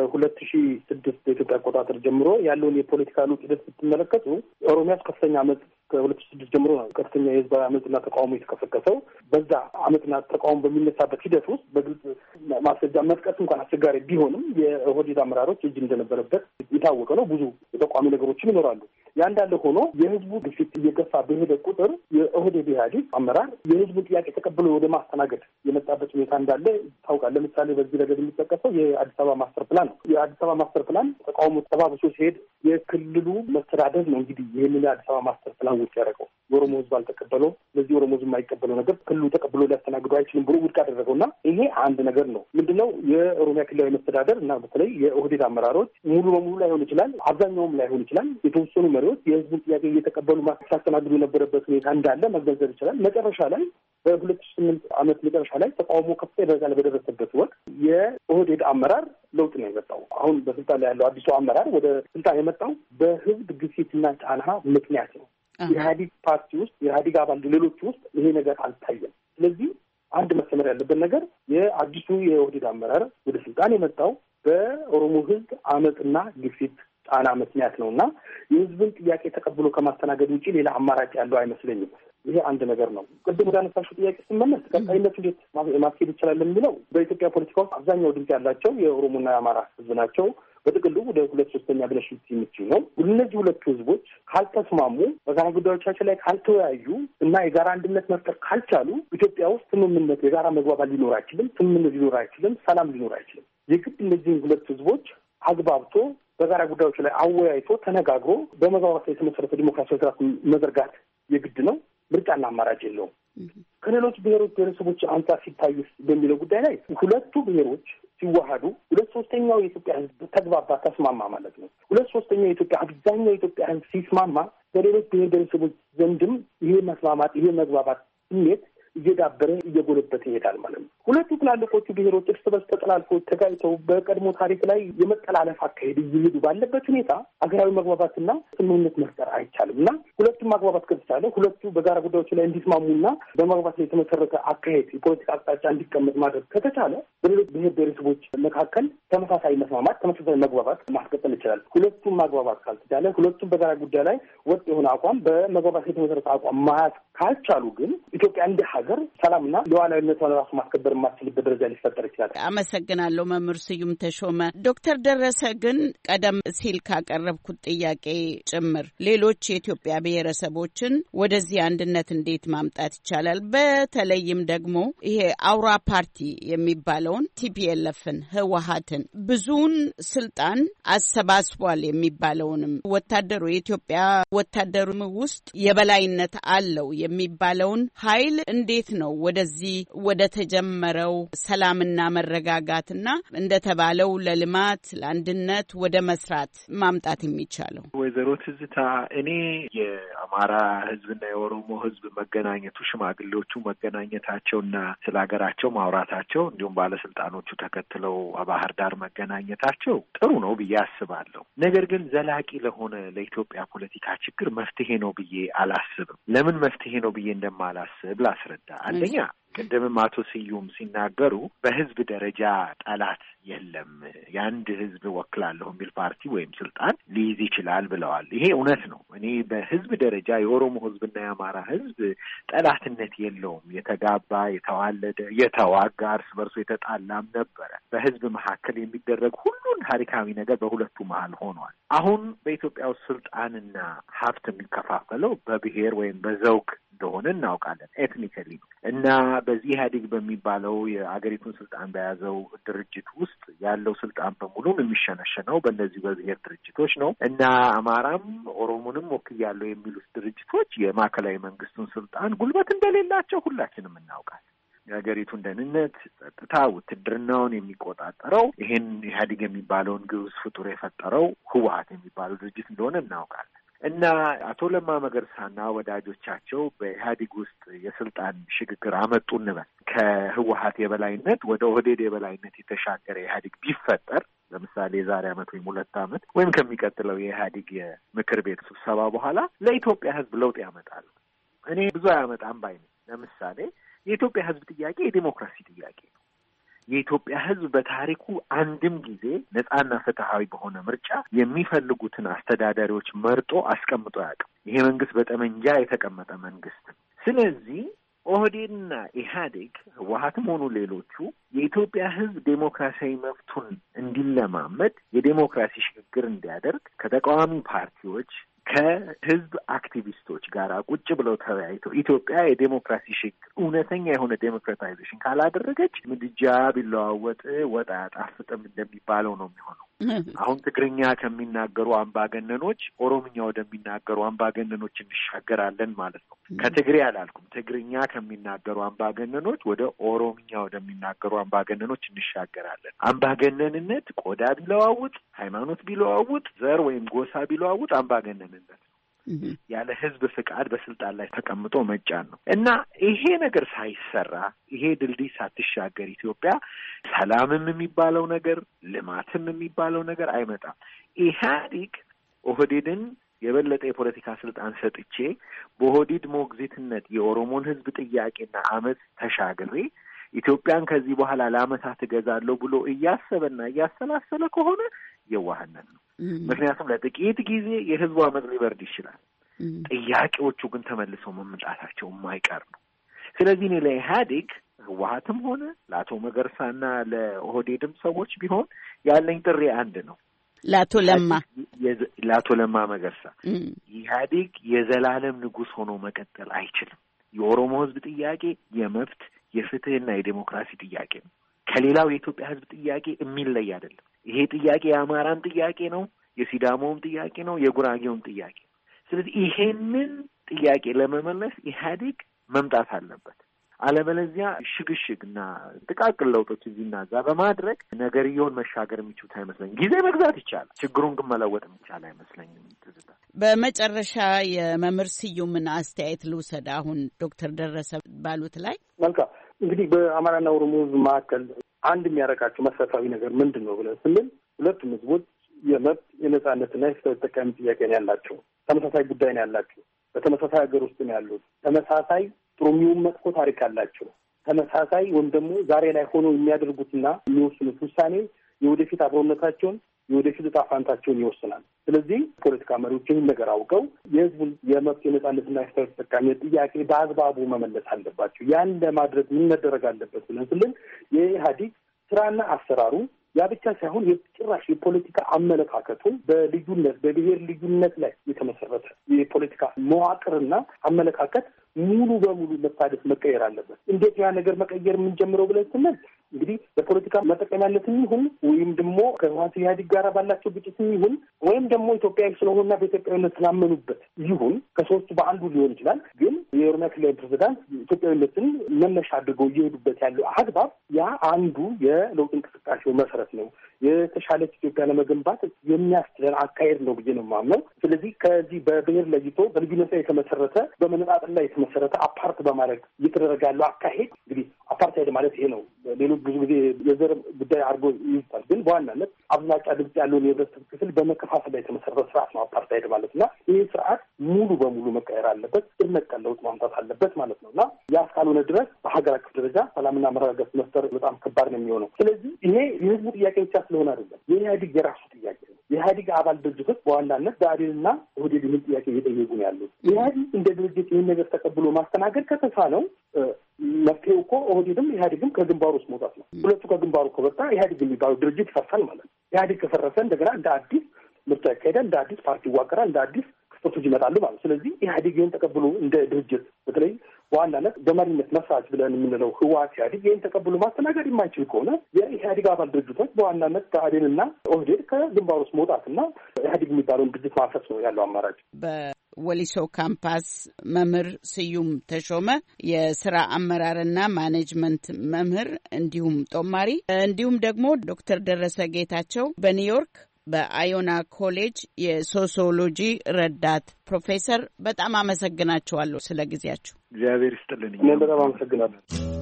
ከ2006 በኢትዮጵያ አቆጣጠር ጀምሮ ያለውን የፖለቲካ ለውጥ ሂደት ስትመለከቱ ኦሮሚያ ውስጥ ከፍተኛ አመፅ ከ2006 ጀምሮ ነው ከፍተኛ የህዝባዊ አመፅና ተቃውሞ የተቀሰቀሰው። በዛ አመፅና ተቃውሞ በሚነሳበት ሂደት ውስጥ በግልጽ ማስረጃ መጥቀስ እንኳን አስቸጋሪ ቢሆንም የኦህዴድ አመራሮች እጅ እንደነበረበት የታወቀ ነው። ብዙ ተቃዋሚ ነገሮችም ይኖራሉ። ያ እንዳለ ሆኖ የህዝቡ ግፊት እየገፋ በሄደ ቁጥር የኦህዴድ ኢህአዴግ አመራር የህዝቡን ጥያቄ ተቀብሎ ወደ ማስተናገድ የመጣበት ሁኔታ እንዳለ ይታወቃል። ለምሳሌ በዚህ ረገድ የሚጠቀሰው የአዲስ አበባ ማስተር ፕላን ነው። የአዲስ አበባ ማስተር ፕላን ተቃውሞ ተባብሶ ሲሄድ የክልሉ መስተዳደር ነው እንግዲህ ይህንን የአዲስ አበባ ማስተር ፕላን ውድቅ ያደረገው። የኦሮሞ ህዝብ አልተቀበለው። ስለዚህ ኦሮሞ ህዝብ የማይቀበለው ነገር ክልሉ ተቀብሎ ሊያስተናግዱ አይችልም ብሎ ውድቅ አደረገው እና ይሄ አንድ ነገር ነው። ምንድነው የኦሮሚያ ክልላዊ መስተዳደር እና በተለይ የኦህዴድ አመራሮች ሙሉ በሙሉ ላይሆን ይችላል፣ አብዛኛውም ላይሆን ይችላል፣ የተወሰኑ መሪዎች የህዝቡን ጥያቄ እየተቀበሉ ሲያስተናግዱ የነበረበት ሁኔታ እንዳለ መገንዘብ ይችላል። መጨረሻ ላይ በ2008 ዓመት መጨረሻ ላይ ተቃውሞ ከፍተኛ ደረጃ ላይ በደረሰበት ወቅት የኦህዴድ አመራር ለውጥ ነው የመጣው። አሁን በስልጣን ላይ ያለው አዲሱ አመራር ወደ ስልጣን የመጣው በህዝብ ግፊትና ጫና ምክንያት ነው። የኢህአዴግ ፓርቲ ውስጥ የኢህአዴግ አባል ሌሎች ውስጥ ይሄ ነገር አልታየም። ስለዚህ አንድ መሰመር ያለበት ነገር የአዲሱ የኦህዴድ አመራር ወደ ስልጣን የመጣው በኦሮሞ ህዝብ አመፅና ግፊት ጫና ምክንያት ነው እና የህዝብን ጥያቄ ተቀብሎ ከማስተናገድ ውጭ ሌላ አማራጭ ያለው አይመስለኝም። ይሄ አንድ ነገር ነው። ቅድም ወደ አነሳሽው ጥያቄ ስመለስ ቀጣይነቱ እንዴት ማስኬድ ይችላል የሚለው በኢትዮጵያ ፖለቲካ ውስጥ አብዛኛው ድምፅ ያላቸው የኦሮሞና የአማራ ህዝብ ናቸው። በጥቅሉ ወደ 2/3 ብለሽ የምትይው ነው። እነዚህ ሁለቱ ህዝቦች ካልተስማሙ፣ በጋራ ጉዳዮቻቸው ላይ ካልተወያዩ እና የጋራ አንድነት መፍጠር ካልቻሉ ኢትዮጵያ ውስጥ ስምምነት፣ የጋራ መግባባት ሊኖር አይችልም። ስምምነት ሊኖር አይችልም። ሰላም ሊኖር አይችልም። የግድ እነዚህን ሁለት ህዝቦች አግባብቶ በጋራ ጉዳዮች ላይ አወያይቶ ተነጋግሮ በመግባባት ላይ የተመሰረተ ዲሞክራሲያዊ ስርዓት መዘርጋት የግድ ነው። ምርጫና አማራጭ የለውም። ከሌሎች ብሔሮች ብሔረሰቦች አንጻር ሲታይ በሚለው ጉዳይ ላይ ሁለቱ ብሔሮች ሲዋሃዱ 2/3 የኢትዮጵያ ህዝብ ተግባባ፣ ተስማማ ማለት ነው። 2/3 የኢትዮጵያ አብዛኛው የኢትዮጵያ ህዝብ ሲስማማ በሌሎች ብሔር ብሔረሰቦች ዘንድም ይሄ መስማማት፣ ይሄ መግባባት ስሜት እየዳበረ እየጎለበተ ይሄዳል ማለት ነው። ሁለቱ ትላልቆቹ ብሔሮች እርስ በርስ ተጠላልፈው ተጋጭተው በቀድሞ ታሪክ ላይ የመጠላለፍ አካሄድ እየሄዱ ባለበት ሁኔታ ሀገራዊ መግባባትና ስምምነት መፍጠር አይቻልም እና ሁለቱም ማግባባት ከተቻለ ሁለቱ በጋራ ጉዳዮች ላይ እንዲስማሙና በመግባባት ላይ የተመሰረተ አካሄድ የፖለቲካ አቅጣጫ እንዲቀመጥ ማድረግ ከተቻለ በሌሎች ብሔር ብሔረሰቦች መካከል ተመሳሳይ መስማማት፣ ተመሳሳይ መግባባት ማስቀጠል ይችላል። ሁለቱም ማግባባት ካልተቻለ፣ ሁለቱም በጋራ ጉዳይ ላይ ወጥ የሆነ አቋም፣ በመግባባት የተመሰረተ አቋም ማያዝ ካልቻሉ ግን ኢትዮጵያ እንደ ሀገር ሰላምና ሉዓላዊነቷን ራሱ ማስከበር የማትችልበት ደረጃ ሊፈጠር ይችላል። አመሰግናለሁ መምህር ስዩም ተሾመ። ዶክተር ደረሰ ግን ቀደም ሲል ካቀረብኩት ጥያቄ ጭምር ሌሎች የኢትዮጵያ ብሔረሰቦችን ወደዚህ አንድነት እንዴት ማምጣት ይቻላል? በተለይም ደግሞ ይሄ አውራ ፓርቲ የሚባለውን ቲፒኤልኤፍን፣ ህወሀትን ብዙውን ስልጣን አሰባስቧል የሚባለውንም ወታደሩ የኢትዮጵያ ወታደሩ ውስጥ የበላይነት አለው የሚባለውን ኃይል እንዴት ነው ወደዚህ ወደ ተጀመረው ሰላምና መረጋጋትና እንደተባለው ለልማት ለአንድነት ወደ መስራት ማምጣት የሚቻለው? ወይዘሮ ትዝታ፣ እኔ የአማራ ህዝብና የኦሮሞ ህዝብ መገናኘቱ፣ ሽማግሌዎቹ መገናኘታቸውና ስለ ሀገራቸው ማውራታቸው እንዲሁም ባለስልጣኖቹ ተከትለው ባህር ዳር መገናኘታቸው ጥሩ ነው ብዬ አስባለሁ። ነገር ግን ዘላቂ ለሆነ ለኢትዮጵያ ፖለቲካ ችግር መፍትሄ ነው ብዬ አላስብም። ለምን መፍትሄ ነው ብዬ እንደማላስብ ላስረዳ። አንደኛ ቅድምም አቶ ስዩም ሲናገሩ በህዝብ ደረጃ ጠላት የለም፣ የአንድ ህዝብ ወክላለሁ የሚል ፓርቲ ወይም ስልጣን ሊይዝ ይችላል ብለዋል። ይሄ እውነት ነው። እኔ በህዝብ ደረጃ የኦሮሞ ህዝብና የአማራ ህዝብ ጠላትነት የለውም። የተጋባ፣ የተዋለደ፣ የተዋጋ፣ እርስ በርሱ የተጣላም ነበረ። በህዝብ መካከል የሚደረግ ሁሉን ታሪካዊ ነገር በሁለቱ መሀል ሆኗል። አሁን በኢትዮጵያ ውስጥ ስልጣንና ሀብት የሚከፋፈለው በብሔር ወይም በዘውግ እንደሆነ እናውቃለን። ኤትኒካሊ እና በዚህ ኢህአዴግ በሚባለው የአገሪቱን ስልጣን በያዘው ድርጅት ውስጥ ያለው ስልጣን በሙሉ የሚሸነሸነው በእነዚህ በብሔር ድርጅቶች ነው እና አማራም ኦሮሞንም ወክያለሁ የሚሉት ድርጅቶች የማዕከላዊ መንግስቱን ስልጣን ጉልበት እንደሌላቸው ሁላችንም እናውቃለን። የሀገሪቱን ደህንነት፣ ጸጥታ፣ ውትድርናውን የሚቆጣጠረው ይሄን ኢህአዴግ የሚባለውን ግዑዝ ፍጡር የፈጠረው ህወሓት የሚባለው ድርጅት እንደሆነ እናውቃለን። እና አቶ ለማ መገርሳና ወዳጆቻቸው በኢህአዴግ ውስጥ የስልጣን ሽግግር አመጡ እንበል። ከህወሀት የበላይነት ወደ ኦህዴድ የበላይነት የተሻገረ ኢህአዴግ ቢፈጠር ለምሳሌ የዛሬ ዓመት ወይም 2 ዓመት ወይም ከሚቀጥለው የኢህአዴግ የምክር ቤት ስብሰባ በኋላ ለኢትዮጵያ ህዝብ ለውጥ ያመጣሉ። እኔ ብዙ አያመጣም ባይ ነኝ። ለምሳሌ የኢትዮጵያ ህዝብ ጥያቄ የዲሞክራሲ ጥያቄ ነው። የኢትዮጵያ ህዝብ በታሪኩ አንድም ጊዜ ነጻና ፍትሃዊ በሆነ ምርጫ የሚፈልጉትን አስተዳዳሪዎች መርጦ አስቀምጦ አያውቅም። ይሄ መንግስት በጠመንጃ የተቀመጠ መንግስት ነው። ስለዚህ ኦህዴድና ኢህአዴግ ህወሀትም ሆኑ ሌሎቹ የኢትዮጵያ ህዝብ ዴሞክራሲያዊ መብቱን እንዲለማመድ የዴሞክራሲ ሽግግር እንዲያደርግ ከተቃዋሚ ፓርቲዎች ከህዝብ አክቲቪስቶች ጋር ቁጭ ብለው ተወያይተው ኢትዮጵያ የዴሞክራሲ ሽግግር እውነተኛ የሆነ ዴሞክራታይዜሽን ካላደረገች ምድጃ ቢለዋወጥ ወጥ አያጣፍጥም እንደሚባለው ነው የሚሆነው። አሁን ትግርኛ ከሚናገሩ አምባገነኖች ኦሮምኛ ወደሚናገሩ አምባገነኖች እንሻገራለን ማለት ነው። ከትግሬ አላልኩም። ትግርኛ ከሚናገሩ አምባገነኖች ወደ ኦሮምኛ ወደሚናገሩ አምባገነኖች እንሻገራለን። አምባገነንነት ቆዳ ቢለዋውጥ፣ ሃይማኖት ቢለዋውጥ፣ ዘር ወይም ጎሳ ቢለዋውጥ አምባገነንነት ነው። ያለ ህዝብ ፍቃድ በስልጣን ላይ ተቀምጦ መጫን ነው እና ይሄ ነገር ሳይሰራ ይሄ ድልድይ ሳትሻገር ኢትዮጵያ ሰላምም የሚባለው ነገር ልማትም የሚባለው ነገር አይመጣም። ኢህአዴግ ኦህዴድን የበለጠ የፖለቲካ ስልጣን ሰጥቼ በኦህዴድ ሞግዚትነት የኦሮሞን ህዝብ ጥያቄና አመፅ ተሻግሬ ኢትዮጵያን ከዚህ በኋላ ለአመታት እገዛለሁ ብሎ እያሰበና እያሰላሰለ ከሆነ የዋህነት ነው። ምክንያቱም ለጥቂት ጊዜ የህዝቡ አመፅ ሊበርድ ይችላል። ጥያቄዎቹ ግን ተመልሰው መምጣታቸው የማይቀር ነው። ስለዚህ እኔ ለኢህአዴግ ህወሀትም ሆነ ለአቶ መገርሳና ለኦህዴድም ሰዎች ቢሆን ያለኝ ጥሪ አንድ ነው። ለአቶ ለማ መገርሳ ኢህአዴግ የዘላለም ንጉሥ ሆኖ መቀጠል አይችልም። የኦሮሞ ህዝብ ጥያቄ የመብት የፍትህና የዴሞክራሲ ጥያቄ ነው። ከሌላው የኢትዮጵያ ህዝብ ጥያቄ የሚለይ አይደለም። ይሄ ጥያቄ የአማራም ጥያቄ ነው፣ የሲዳሞም ጥያቄ ነው፣ የጉራጌውም ጥያቄ ነው። ስለዚህ ይሄንን ጥያቄ ለመመለስ ኢህአዴግ መምጣት አለበት። አለበለዚያ ሽግሽግና ጥቃቅን ለውጦች እዚህና እዛ በማድረግ ነገርየውን መሻገር የሚችሉት አይመስለኝም። ጊዜ መግዛት ይቻላል፣ ችግሩን ግን መለወጥ የሚቻል አይመስለኝም። ትዝታ፣ በመጨረሻ የመምህር ስዩምን አስተያየት ልውሰድ። አሁን ዶክተር ደረሰ ባሉት ላይ መልካም። እንግዲህ በአማራና ኦሮሞ ህዝብ መካከል አንድ የሚያደርጋቸው መሰረታዊ ነገር ምንድን ነው ብለን ስንል ሁለቱም ህዝቦች የመብት የነጻነትና የፍትህ ተጠቃሚ ጥያቄ ነው ያላቸው። ተመሳሳይ ጉዳይ ነው ያላቸው። በተመሳሳይ ሀገር ውስጥ ነው ያሉት። ተመሳሳይ ጥሩ የሚሆን መጥፎ ታሪክ አላቸው። ተመሳሳይ ወይም ደግሞ ዛሬ ላይ ሆኖ የሚያደርጉትና የሚወስኑት ውሳኔ የወደፊት አብሮነታቸውን የወደፊት ዕጣ ፈንታቸውን ይወስናል። ስለዚህ ፖለቲካ መሪዎች ይህን ነገር አውቀው የህዝቡን የመብት የነጻነትና የፍትህ ተጠቃሚነት ጥያቄ በአግባቡ መመለስ አለባቸው። ያን ለማድረግ ምን መደረግ አለበት ብለን ስንል የኢህአዴግ ስራና አሰራሩ ያ ብቻ ሳይሆን የጭራሽ የፖለቲካ አመለካከቱ በልዩነት በብሔር ልዩነት ላይ የተመሰረተ የፖለቲካ መዋቅርና አመለካከት ሙሉ በሙሉ መታደስ መቀየር አለበት። እንዴት ያ ነገር መቀየር የምንጀምረው ብለን ስንል እንግዲህ በፖለቲካ መጠቀሚያነትም ይሁን ወይም ደግሞ ከህወሓት ኢህአዴግ ጋር ባላቸው ግጭትም ይሁን ወይም ደግሞ ኢትዮጵያዊ ስለሆነና በኢትዮጵያዊነት ስላመኑበት ይሁን ከሶስቱ በአንዱ ሊሆን ይችላል። ግን የኦሮሚያ ክልላዊ ፕሬዚዳንት ኢትዮጵያዊነትን መነሻ አድርገው እየሄዱበት ያለው አግባብ ያ አንዱ የለውጥ እንቅስቃሴው መሰረት ነው። የተሻለች ኢትዮጵያ ለመገንባት የሚያስችለን አካሄድ ነው ብዬ ነው የማምነው። ስለዚህ ከዚህ በብሔር ለይቶ በልዩነት ላይ የተመሰረተ በመነጣጠል ላይ የተመሰረተ አፓርት በማድረግ እየተደረገ ያለው አካሄድ እንግዲህ አፓርታይድ ማለት ይሄ ነው። ሌሎች ብዙ ጊዜ የዘር ጉዳይ አድርጎ ይይዛል። ግን በዋናነት አብላጫ ድምፅ ያለውን የህብረተሰብ ክፍል በመከፋፈል ላይ የተመሰረተ ስርዓት ነው አፓርታይድ ማለት እና ይህ ስርዓት ሙሉ በሙሉ መቀየር አለበት፣ ስር ነቀል ለውጥ ማምጣት አለበት ማለት ነው እና ያ እስካልሆነ ድረስ በሀገር አቀፍ ደረጃ ሰላምና መረጋጋት መፍጠር በጣም ከባድ ነው የሚሆነው። ስለዚህ ይሄ የህዝቡ ጥያቄ ብቻ ስለሆነ አይደለም፣ የኢህአዴግ የራሱ ጥያቄ ነው። የኢህአዴግ አባል ድርጅቶች በዋናነት ብአዴንና ኦህዴድ ይህን ጥያቄ እየጠየቁ ነው ያሉት። ኢህአዴግ እንደ ድርጅት ይህን ነገር ተቀብሎ ማስተናገድ ከተሳነው መፍትሄው እኮ ኦህዴድም ኢህአዴግም ከግንባሩ ውስጥ መውጣት ነው። ሁለቱ ከግንባሩ ከወጣ ኢህአዴግ የሚባለው ድርጅት ይፈርሳል ማለት ነው። ኢህአዴግ ከፈረሰ እንደገና እንደ አዲስ ምርጫ ይካሄዳል፣ እንደ አዲስ ፓርቲ ይዋቀራል፣ እንደ አዲስ ክስተቶች ይመጣሉ ማለት ነው። ስለዚህ ኢህአዴግ ይህን ተቀብሎ እንደ ድርጅት በተለይ በዋናነት በመሪነት መስራች ብለን የምንለው ህወሓት ኢህአዴግ ይህን ተቀብሎ ማስተናገድ የማይችል ከሆነ የኢህአዴግ አባል ድርጅቶች በዋናነት ብአዴንና ኦህዴድ ከግንባሩ ውስጥ መውጣትና ኢህአዴግ የሚባለውን ድርጅት ማፍረስ ነው ያለው አማራጭ። በወሊሶ ካምፓስ መምህር ስዩም ተሾመ የስራ አመራርና ማኔጅመንት መምህር እንዲሁም ጦማሪ፣ እንዲሁም ደግሞ ዶክተር ደረሰ ጌታቸው በኒውዮርክ በአዮና ኮሌጅ የሶሲዮሎጂ ረዳት ፕሮፌሰር፣ በጣም አመሰግናችኋለሁ ስለ ጊዜያችሁ። እግዚአብሔር ይስጥልኝ። እኔም በጣም አመሰግናለሁ።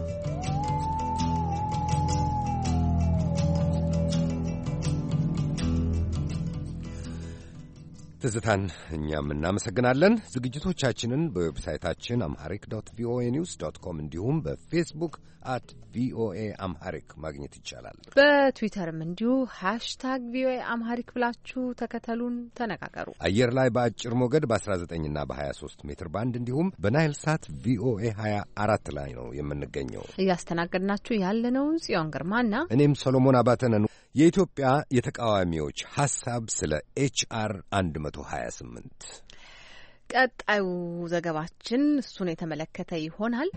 ትዝታን እኛም እናመሰግናለን። ዝግጅቶቻችንን በዌብሳይታችን amharic.voanews.com እንዲሁም በፌስቡክ @VOA አምሃሪክ ማግኘት ይቻላል። በትዊተርም እንዲሁ #VOA አምሃሪክ ብላችሁ ተከተሉን፣ ተነጋገሩ። አየር ላይ በአጭር ሞገድ በ19 እና በ23 ሜትር ባንድ እንዲሁም በናይል ሳት VOA 24 ላይ ነው የምንገኘው። እያስተናገድናችሁ ያለነውን ጽዮን ግርማና እኔም ሰሎሞን አባተ ነን። የኢትዮጵያ የተቃዋሚዎች ሐሳብ ስለ HR 128 ቀጣዩ ዘገባችን እሱን የተመለከተ ይሆናል።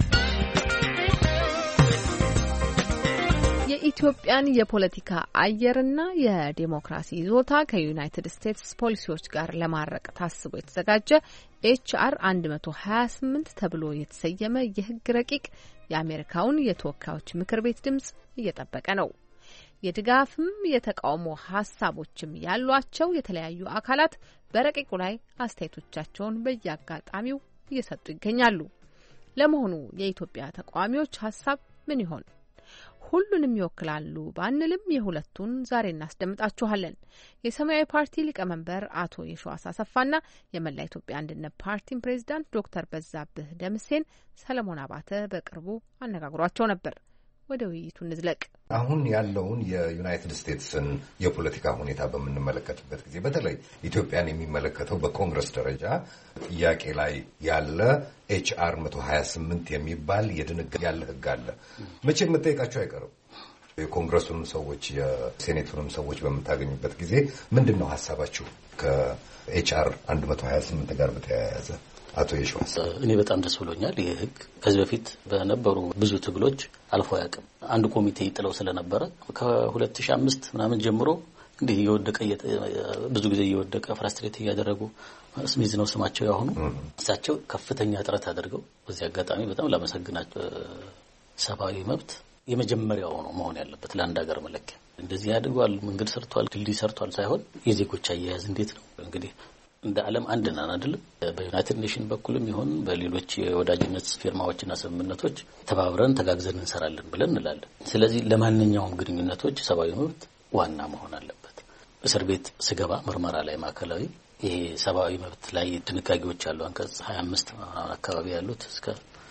የኢትዮጵያን የፖለቲካ አየርና የዴሞክራሲ ይዞታ ከዩናይትድ ስቴትስ ፖሊሲዎች ጋር ለማረቅ ታስቦ የተዘጋጀ HR 128 ተብሎ የተሰየመ የሕግ ረቂቅ የአሜሪካውን የተወካዮች ምክር ቤት ድምጽ እየጠበቀ ነው። የድጋፍም የተቃውሞ ሀሳቦችም ያሏቸው የተለያዩ አካላት በረቂቁ ላይ አስተያየቶቻቸውን በየአጋጣሚው እየሰጡ ይገኛሉ። ለመሆኑ የኢትዮጵያ ተቃዋሚዎች ሀሳብ ምን ይሆን? ሁሉንም ይወክላሉ ባንልም የሁለቱን ዛሬ እናስደምጣችኋለን። የሰማያዊ ፓርቲ ሊቀመንበር አቶ የሺዋስ አሰፋና የመላ ኢትዮጵያ አንድነት ፓርቲን ፕሬዚዳንት ዶክተር በዛብህ ደምሴን ሰለሞን አባተ በቅርቡ አነጋግሯቸው ነበር። ወደ ውይይቱ እንዝለቅ። አሁን ያለውን የዩናይትድ ስቴትስን የፖለቲካ ሁኔታ በምንመለከትበት ጊዜ በተለይ ኢትዮጵያን የሚመለከተው በኮንግረስ ደረጃ ጥያቄ ላይ ያለ HR 128 የሚባል የድንጋጌ ያለ ሕግ አለ። መቼም መጠየቃቸው አይቀርም። የኮንግረሱንም ሰዎች የሴኔቱንም ሰዎች በምታገኙበት ጊዜ ምንድን ነው ሀሳባችሁ ከHR 128 ጋር በተያያዘ? አቶ የሺዋስ፣ እኔ በጣም ደስ ብሎኛል። ይህ ህግ ከዚህ በፊት በነበሩ ብዙ ትግሎች አልፎ ያቅም አንድ ኮሚቴ ይጥለው ስለነበረ ከ2005 ምናምን ጀምሮ እንዲህ እየወደቀ ብዙ ጊዜ እየወደቀ ፍራስትሬት እያደረጉ ስሚዝ ነው ስማቸው ያሁኑ እሳቸው ከፍተኛ ጥረት አድርገው በዚህ አጋጣሚ በጣም ላመሰግናቸው። ሰብአዊ መብት የመጀመሪያው ነው መሆን ያለበት ለአንድ ሀገር መለኪያ። እንደዚህ ያድጓል፣ መንገድ ሰርቷል፣ ድልድይ ሰርቷል ሳይሆን የዜጎች አያያዝ እንዴት ነው እንግዲህ እንደ ዓለም አንድ ነን አይደለም። በዩናይትድ ኔሽን በኩልም ይሁን በሌሎች የወዳጅነት ፊርማዎችና ስምምነቶች ተባብረን ተጋግዘን እንሰራለን ብለን እንላለን። ስለዚህ ለማንኛውም ግንኙነቶች ሰብአዊ መብት ዋና መሆን አለበት። እስር ቤት ስገባ ምርመራ ላይ ማዕከላዊ ይሄ ሰብአዊ መብት ላይ ድንጋጌዎች አሉ። አንቀጽ 25 አካባቢ ያሉት እስከ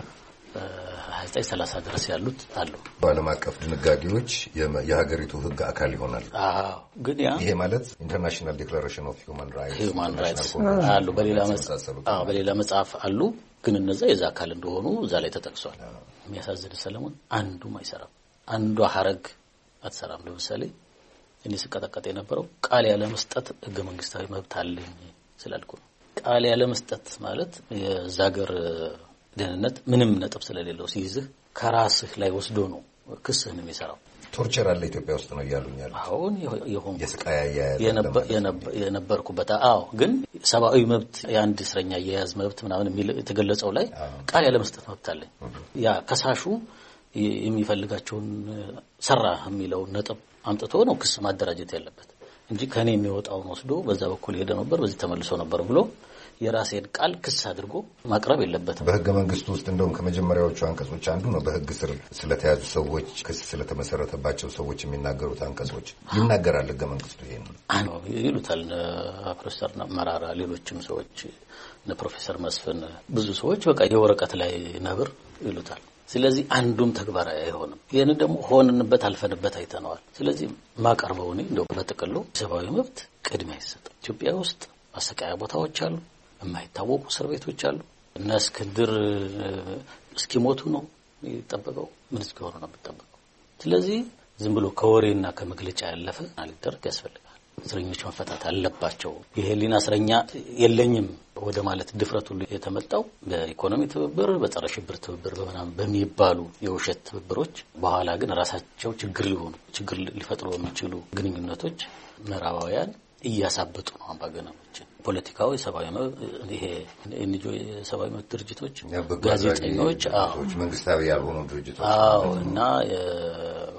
2930 ድረስ ያሉት አሉ። በዓለም አቀፍ ድንጋጌዎች የሀገሪቱ ሕግ አካል ይሆናል። አዎ፣ ግን ይሄ ማለት ኢንተርናሽናል ዲክላሬሽን ኦፍ ሂውማን ራይትስ አሉ። በሌላ መጽሐፍ አሉ፣ ግን እነዛ የዛ አካል እንደሆኑ እዛ ላይ ተጠቅሷል። የሚያሳዝን ሰለሞን አንዱም አይሰራም። አንዷ ሀረግ አትሰራም። ለምሳሌ እኔ ስቀጠቀጥ የነበረው ቃል ያለ መስጠት ሕገ መንግስታዊ መብት አለኝ ስላልኩ ነው። ቃል ያለ መስጠት ማለት የዛ ሀገር ደህንነት ምንም ነጥብ ስለሌለው ሲይዝህ ከራስህ ላይ ወስዶ ነው ክስህን የሚሰራው። ቶርቸር አለ ኢትዮጵያ ውስጥ ነው እያሉኛል። አሁን ይሁን የስቃያ የነበርኩበት ግን ሰብአዊ መብት የአንድ እስረኛ የያዝ መብት ምናምን የሚል የተገለጸው ላይ ቃል ያለ መስጠት መብት አለኝ። ያ ከሳሹ የሚፈልጋቸውን ሰራ የሚለውን ነጥብ አምጥቶ ነው ክስ ማደራጀት ያለበት እንጂ ከኔ የሚወጣውን ወስዶ በዛ በኩል ሄደ ነበር በዚህ ተመልሶ ነበር ብሎ የራሴን ቃል ክስ አድርጎ ማቅረብ የለበትም። በህገ መንግስቱ ውስጥ እንደውም ከመጀመሪያዎቹ አንቀጾች አንዱ ነው በህግ ስር ስለተያዙ ሰዎች ክስ ስለተመሰረተባቸው ሰዎች የሚናገሩት አንቀጾች ይናገራል ህገ መንግስቱ። ይሄን ይሉታል ፕሮፌሰር መራራ፣ ሌሎችም ሰዎች ፕሮፌሰር መስፍን፣ ብዙ ሰዎች በቃ የወረቀት ላይ ነብር ይሉታል። ስለዚህ አንዱም ተግባራዊ አይሆንም። ይሄን ደግሞ ሆንንበት አልፈንበት አይተነዋል። ስለዚህ ማቀርበው እኔ እንደው በጥቅሉ ሰብአዊ መብት ቅድሚያ ይሰጣል። ኢትዮጵያ ውስጥ ማሰቃያ ቦታዎች አሉ፣ የማይታወቁ እስር ቤቶች አሉ። እና እስክንድር እስኪሞቱ ነው የሚጠበቀው። ምን እስኪሆኑ ነው የሚጠበቀው? ስለዚህ ዝም ብሎ ከወሬና ከመግለጫ ያለፈ ሊደረግ ያስፈልጋል። እስረኞች መፈታት አለባቸው። የህሊና እስረኛ የለኝም ወደ ማለት ድፍረት ሁሉ የተመጣው በኢኮኖሚ ትብብር፣ በጸረ ሽብር ትብብር በሚባሉ የውሸት ትብብሮች በኋላ ግን ራሳቸው ችግር ሊፈጥሩ የሚችሉ ግንኙነቶች ምዕራባውያን እያሳበጡ ነው አምባገነኖችን። ፖለቲካዊ ሰብአዊ መብት ይሄ እንጆ የሰብአዊ መብት ድርጅቶች፣ ጋዜጠኞች፣ መንግስታዊ ያልሆኑ ድርጅቶች እና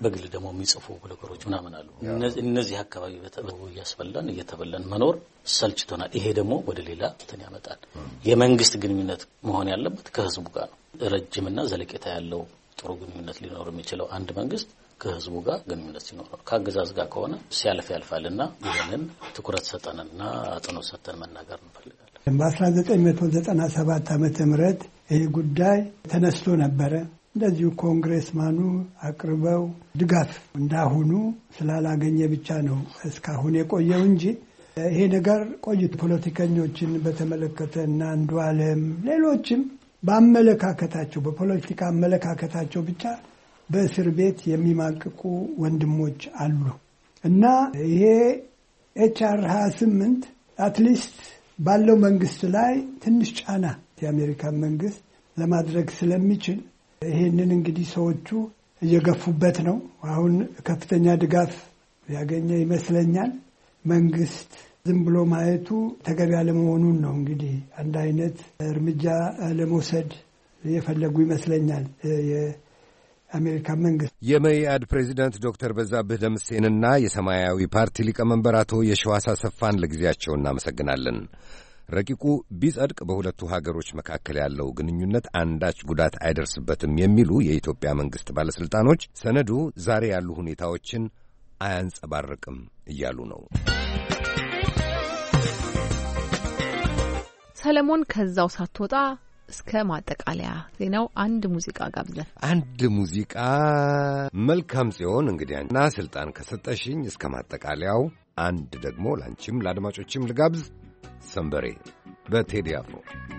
በግል ደግሞ የሚጽፉ ብሎገሮች ምናምን አሉ። እነዚህ አካባቢ እያስበላን እየተበላን መኖር ሰልችቶናል። ይሄ ደግሞ ወደ ሌላ እንትን ያመጣል። የመንግስት ግንኙነት መሆን ያለበት ከህዝቡ ጋር ነው። ረጅምና ዘለቄታ ያለው ጥሩ ግንኙነት ሊኖር የሚችለው አንድ መንግስት ከህዝቡ ጋር ግንኙነት ሲኖር፣ ከአገዛዝ ጋር ከሆነ ሲያልፍ ያልፋልና ይህንን ትኩረት ሰጠንና አጽንኦት ሰጠን መናገር እንፈልጋለን። በ1997 ዓመተ ምህረት ይህ ጉዳይ ተነስቶ ነበረ። እንደዚሁ ኮንግሬስማኑ አቅርበው ድጋፍ እንዳሁኑ ስላላገኘ ብቻ ነው እስካሁን የቆየው እንጂ ይሄ ነገር ቆይቶ ፖለቲከኞችን በተመለከተ እና አንዱዓለም ሌሎችም በአመለካከታቸው በፖለቲካ አመለካከታቸው ብቻ በእስር ቤት የሚማቅቁ ወንድሞች አሉ እና ይሄ ኤችአር 28 አትሊስት ባለው መንግስት ላይ ትንሽ ጫና የአሜሪካን መንግስት ለማድረግ ስለሚችል ይሄንን እንግዲህ ሰዎቹ እየገፉበት ነው። አሁን ከፍተኛ ድጋፍ ያገኘ ይመስለኛል። መንግስት ዝም ብሎ ማየቱ ተገቢ ያለመሆኑን ነው እንግዲህ አንድ አይነት እርምጃ ለመውሰድ የፈለጉ ይመስለኛል የአሜሪካ መንግስት። የመኢአድ ፕሬዚዳንት ዶክተር በዛብህ ደምሴንና የሰማያዊ ፓርቲ ሊቀመንበር አቶ የሺዋስ አሰፋን ለጊዜያቸው እናመሰግናለን። ረቂቁ ቢጸድቅ በሁለቱ ሀገሮች መካከል ያለው ግንኙነት አንዳች ጉዳት አይደርስበትም የሚሉ የኢትዮጵያ መንግስት ባለስልጣኖች ሰነዱ ዛሬ ያሉ ሁኔታዎችን አያንጸባርቅም እያሉ ነው። ሰለሞን ከዛው ሳትወጣ እስከ ማጠቃለያ ዜናው አንድ ሙዚቃ ጋብዘን። አንድ ሙዚቃ መልካም ጽዮን እንግዲያና ስልጣን ከሰጠሽኝ እስከ ማጠቃለያው አንድ ደግሞ ላንቺም ለአድማጮችም ልጋብዝ። ሰንበሬ በቴዲ አፍሮ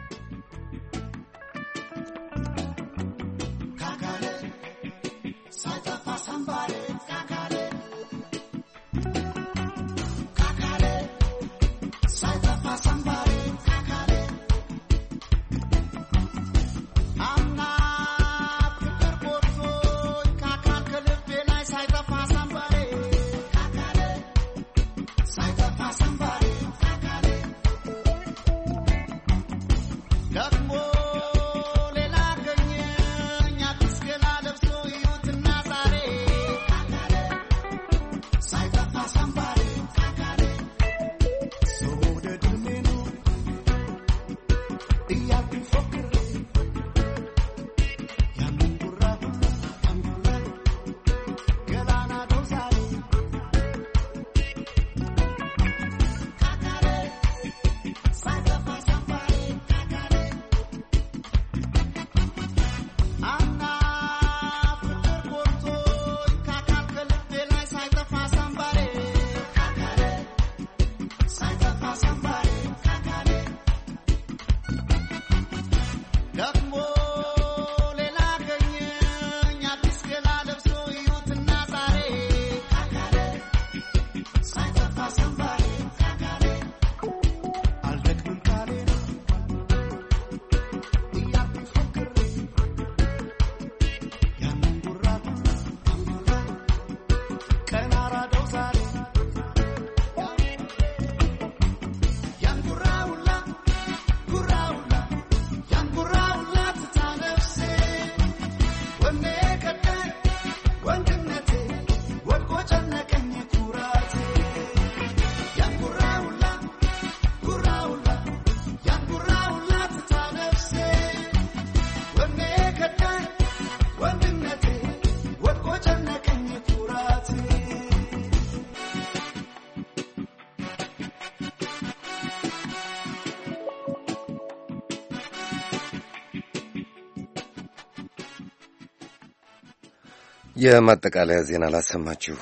የማጠቃለያ ዜና ላሰማችሁ።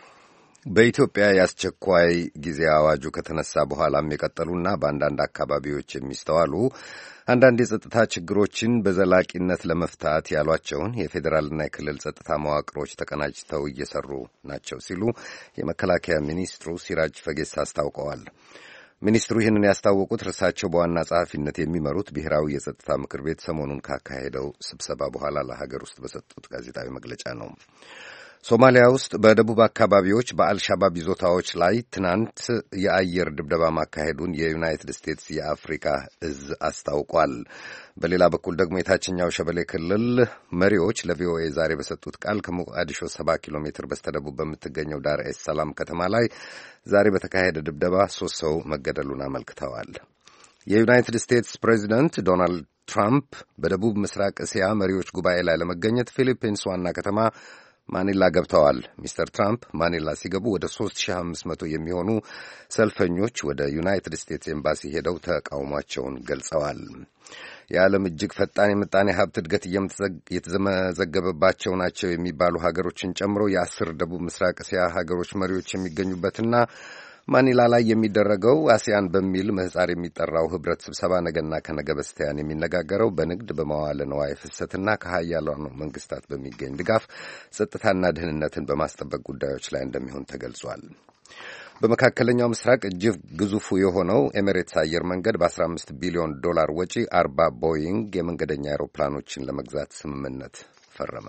በኢትዮጵያ የአስቸኳይ ጊዜ አዋጁ ከተነሳ በኋላም የቀጠሉና በአንዳንድ አካባቢዎች የሚስተዋሉ አንዳንድ የጸጥታ ችግሮችን በዘላቂነት ለመፍታት ያሏቸውን የፌዴራልና የክልል ጸጥታ መዋቅሮች ተቀናጅተው እየሰሩ ናቸው ሲሉ የመከላከያ ሚኒስትሩ ሲራጅ ፈጌሳ አስታውቀዋል። ሚኒስትሩ ይህንን ያስታወቁት እርሳቸው በዋና ጸሐፊነት የሚመሩት ብሔራዊ የጸጥታ ምክር ቤት ሰሞኑን ካካሄደው ስብሰባ በኋላ ለሀገር ውስጥ በሰጡት ጋዜጣዊ መግለጫ ነው። ሶማሊያ ውስጥ በደቡብ አካባቢዎች በአልሻባብ ይዞታዎች ላይ ትናንት የአየር ድብደባ ማካሄዱን የዩናይትድ ስቴትስ የአፍሪካ እዝ አስታውቋል። በሌላ በኩል ደግሞ የታችኛው ሸበሌ ክልል መሪዎች ለቪኦኤ ዛሬ በሰጡት ቃል ከሞቃዲሾ 70 ኪሎ ሜትር በስተደቡብ በምትገኘው ዳር ኤስ ሰላም ከተማ ላይ ዛሬ በተካሄደ ድብደባ 3 ሰው መገደሉን አመልክተዋል። የዩናይትድ ስቴትስ ፕሬዚደንት ዶናልድ ትራምፕ በደቡብ ምስራቅ እስያ መሪዎች ጉባኤ ላይ ለመገኘት ፊሊፒንስ ዋና ከተማ ማኒላ ገብተዋል። ሚስተር ትራምፕ ማኒላ ሲገቡ ወደ 3500 የሚሆኑ ሰልፈኞች ወደ ዩናይትድ ስቴትስ ኤምባሲ ሄደው ተቃውሟቸውን ገልጸዋል። የዓለም እጅግ ፈጣን የምጣኔ ሀብት እድገት የተመዘገበባቸው ናቸው የሚባሉ ሀገሮችን ጨምሮ የ10 ደቡብ ምስራቅ እስያ ሀገሮች መሪዎች የሚገኙበትና ማኒላ ላይ የሚደረገው አሲያን በሚል ምህጻር የሚጠራው ህብረት ስብሰባ ነገና ከነገ በስቲያን የሚነጋገረው በንግድ በመዋለ ንዋይ ፍሰትና ከሀያላኑ መንግስታት በሚገኝ ድጋፍ ጸጥታና ደህንነትን በማስጠበቅ ጉዳዮች ላይ እንደሚሆን ተገልጿል። በመካከለኛው ምስራቅ እጅግ ግዙፉ የሆነው ኤሚሬትስ አየር መንገድ በ15 ቢሊዮን ዶላር ወጪ 40 ቦይንግ የመንገደኛ አውሮፕላኖችን ለመግዛት ስምምነት ፈረመ።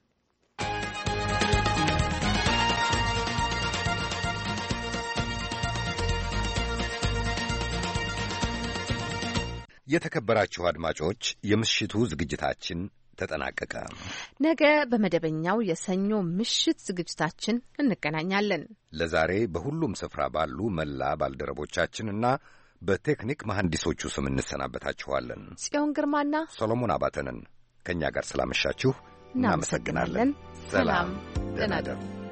የተከበራችሁ አድማጮች፣ የምሽቱ ዝግጅታችን ተጠናቀቀ። ነገ በመደበኛው የሰኞ ምሽት ዝግጅታችን እንገናኛለን። ለዛሬ በሁሉም ስፍራ ባሉ መላ ባልደረቦቻችንና በቴክኒክ መሐንዲሶቹ ስም እንሰናበታችኋለን። ጽዮን ግርማና ሰሎሞን አባተንን ከእኛ ጋር ስላመሻችሁ እናመሰግናለን። ሰላም፣ ደህና እደሩ።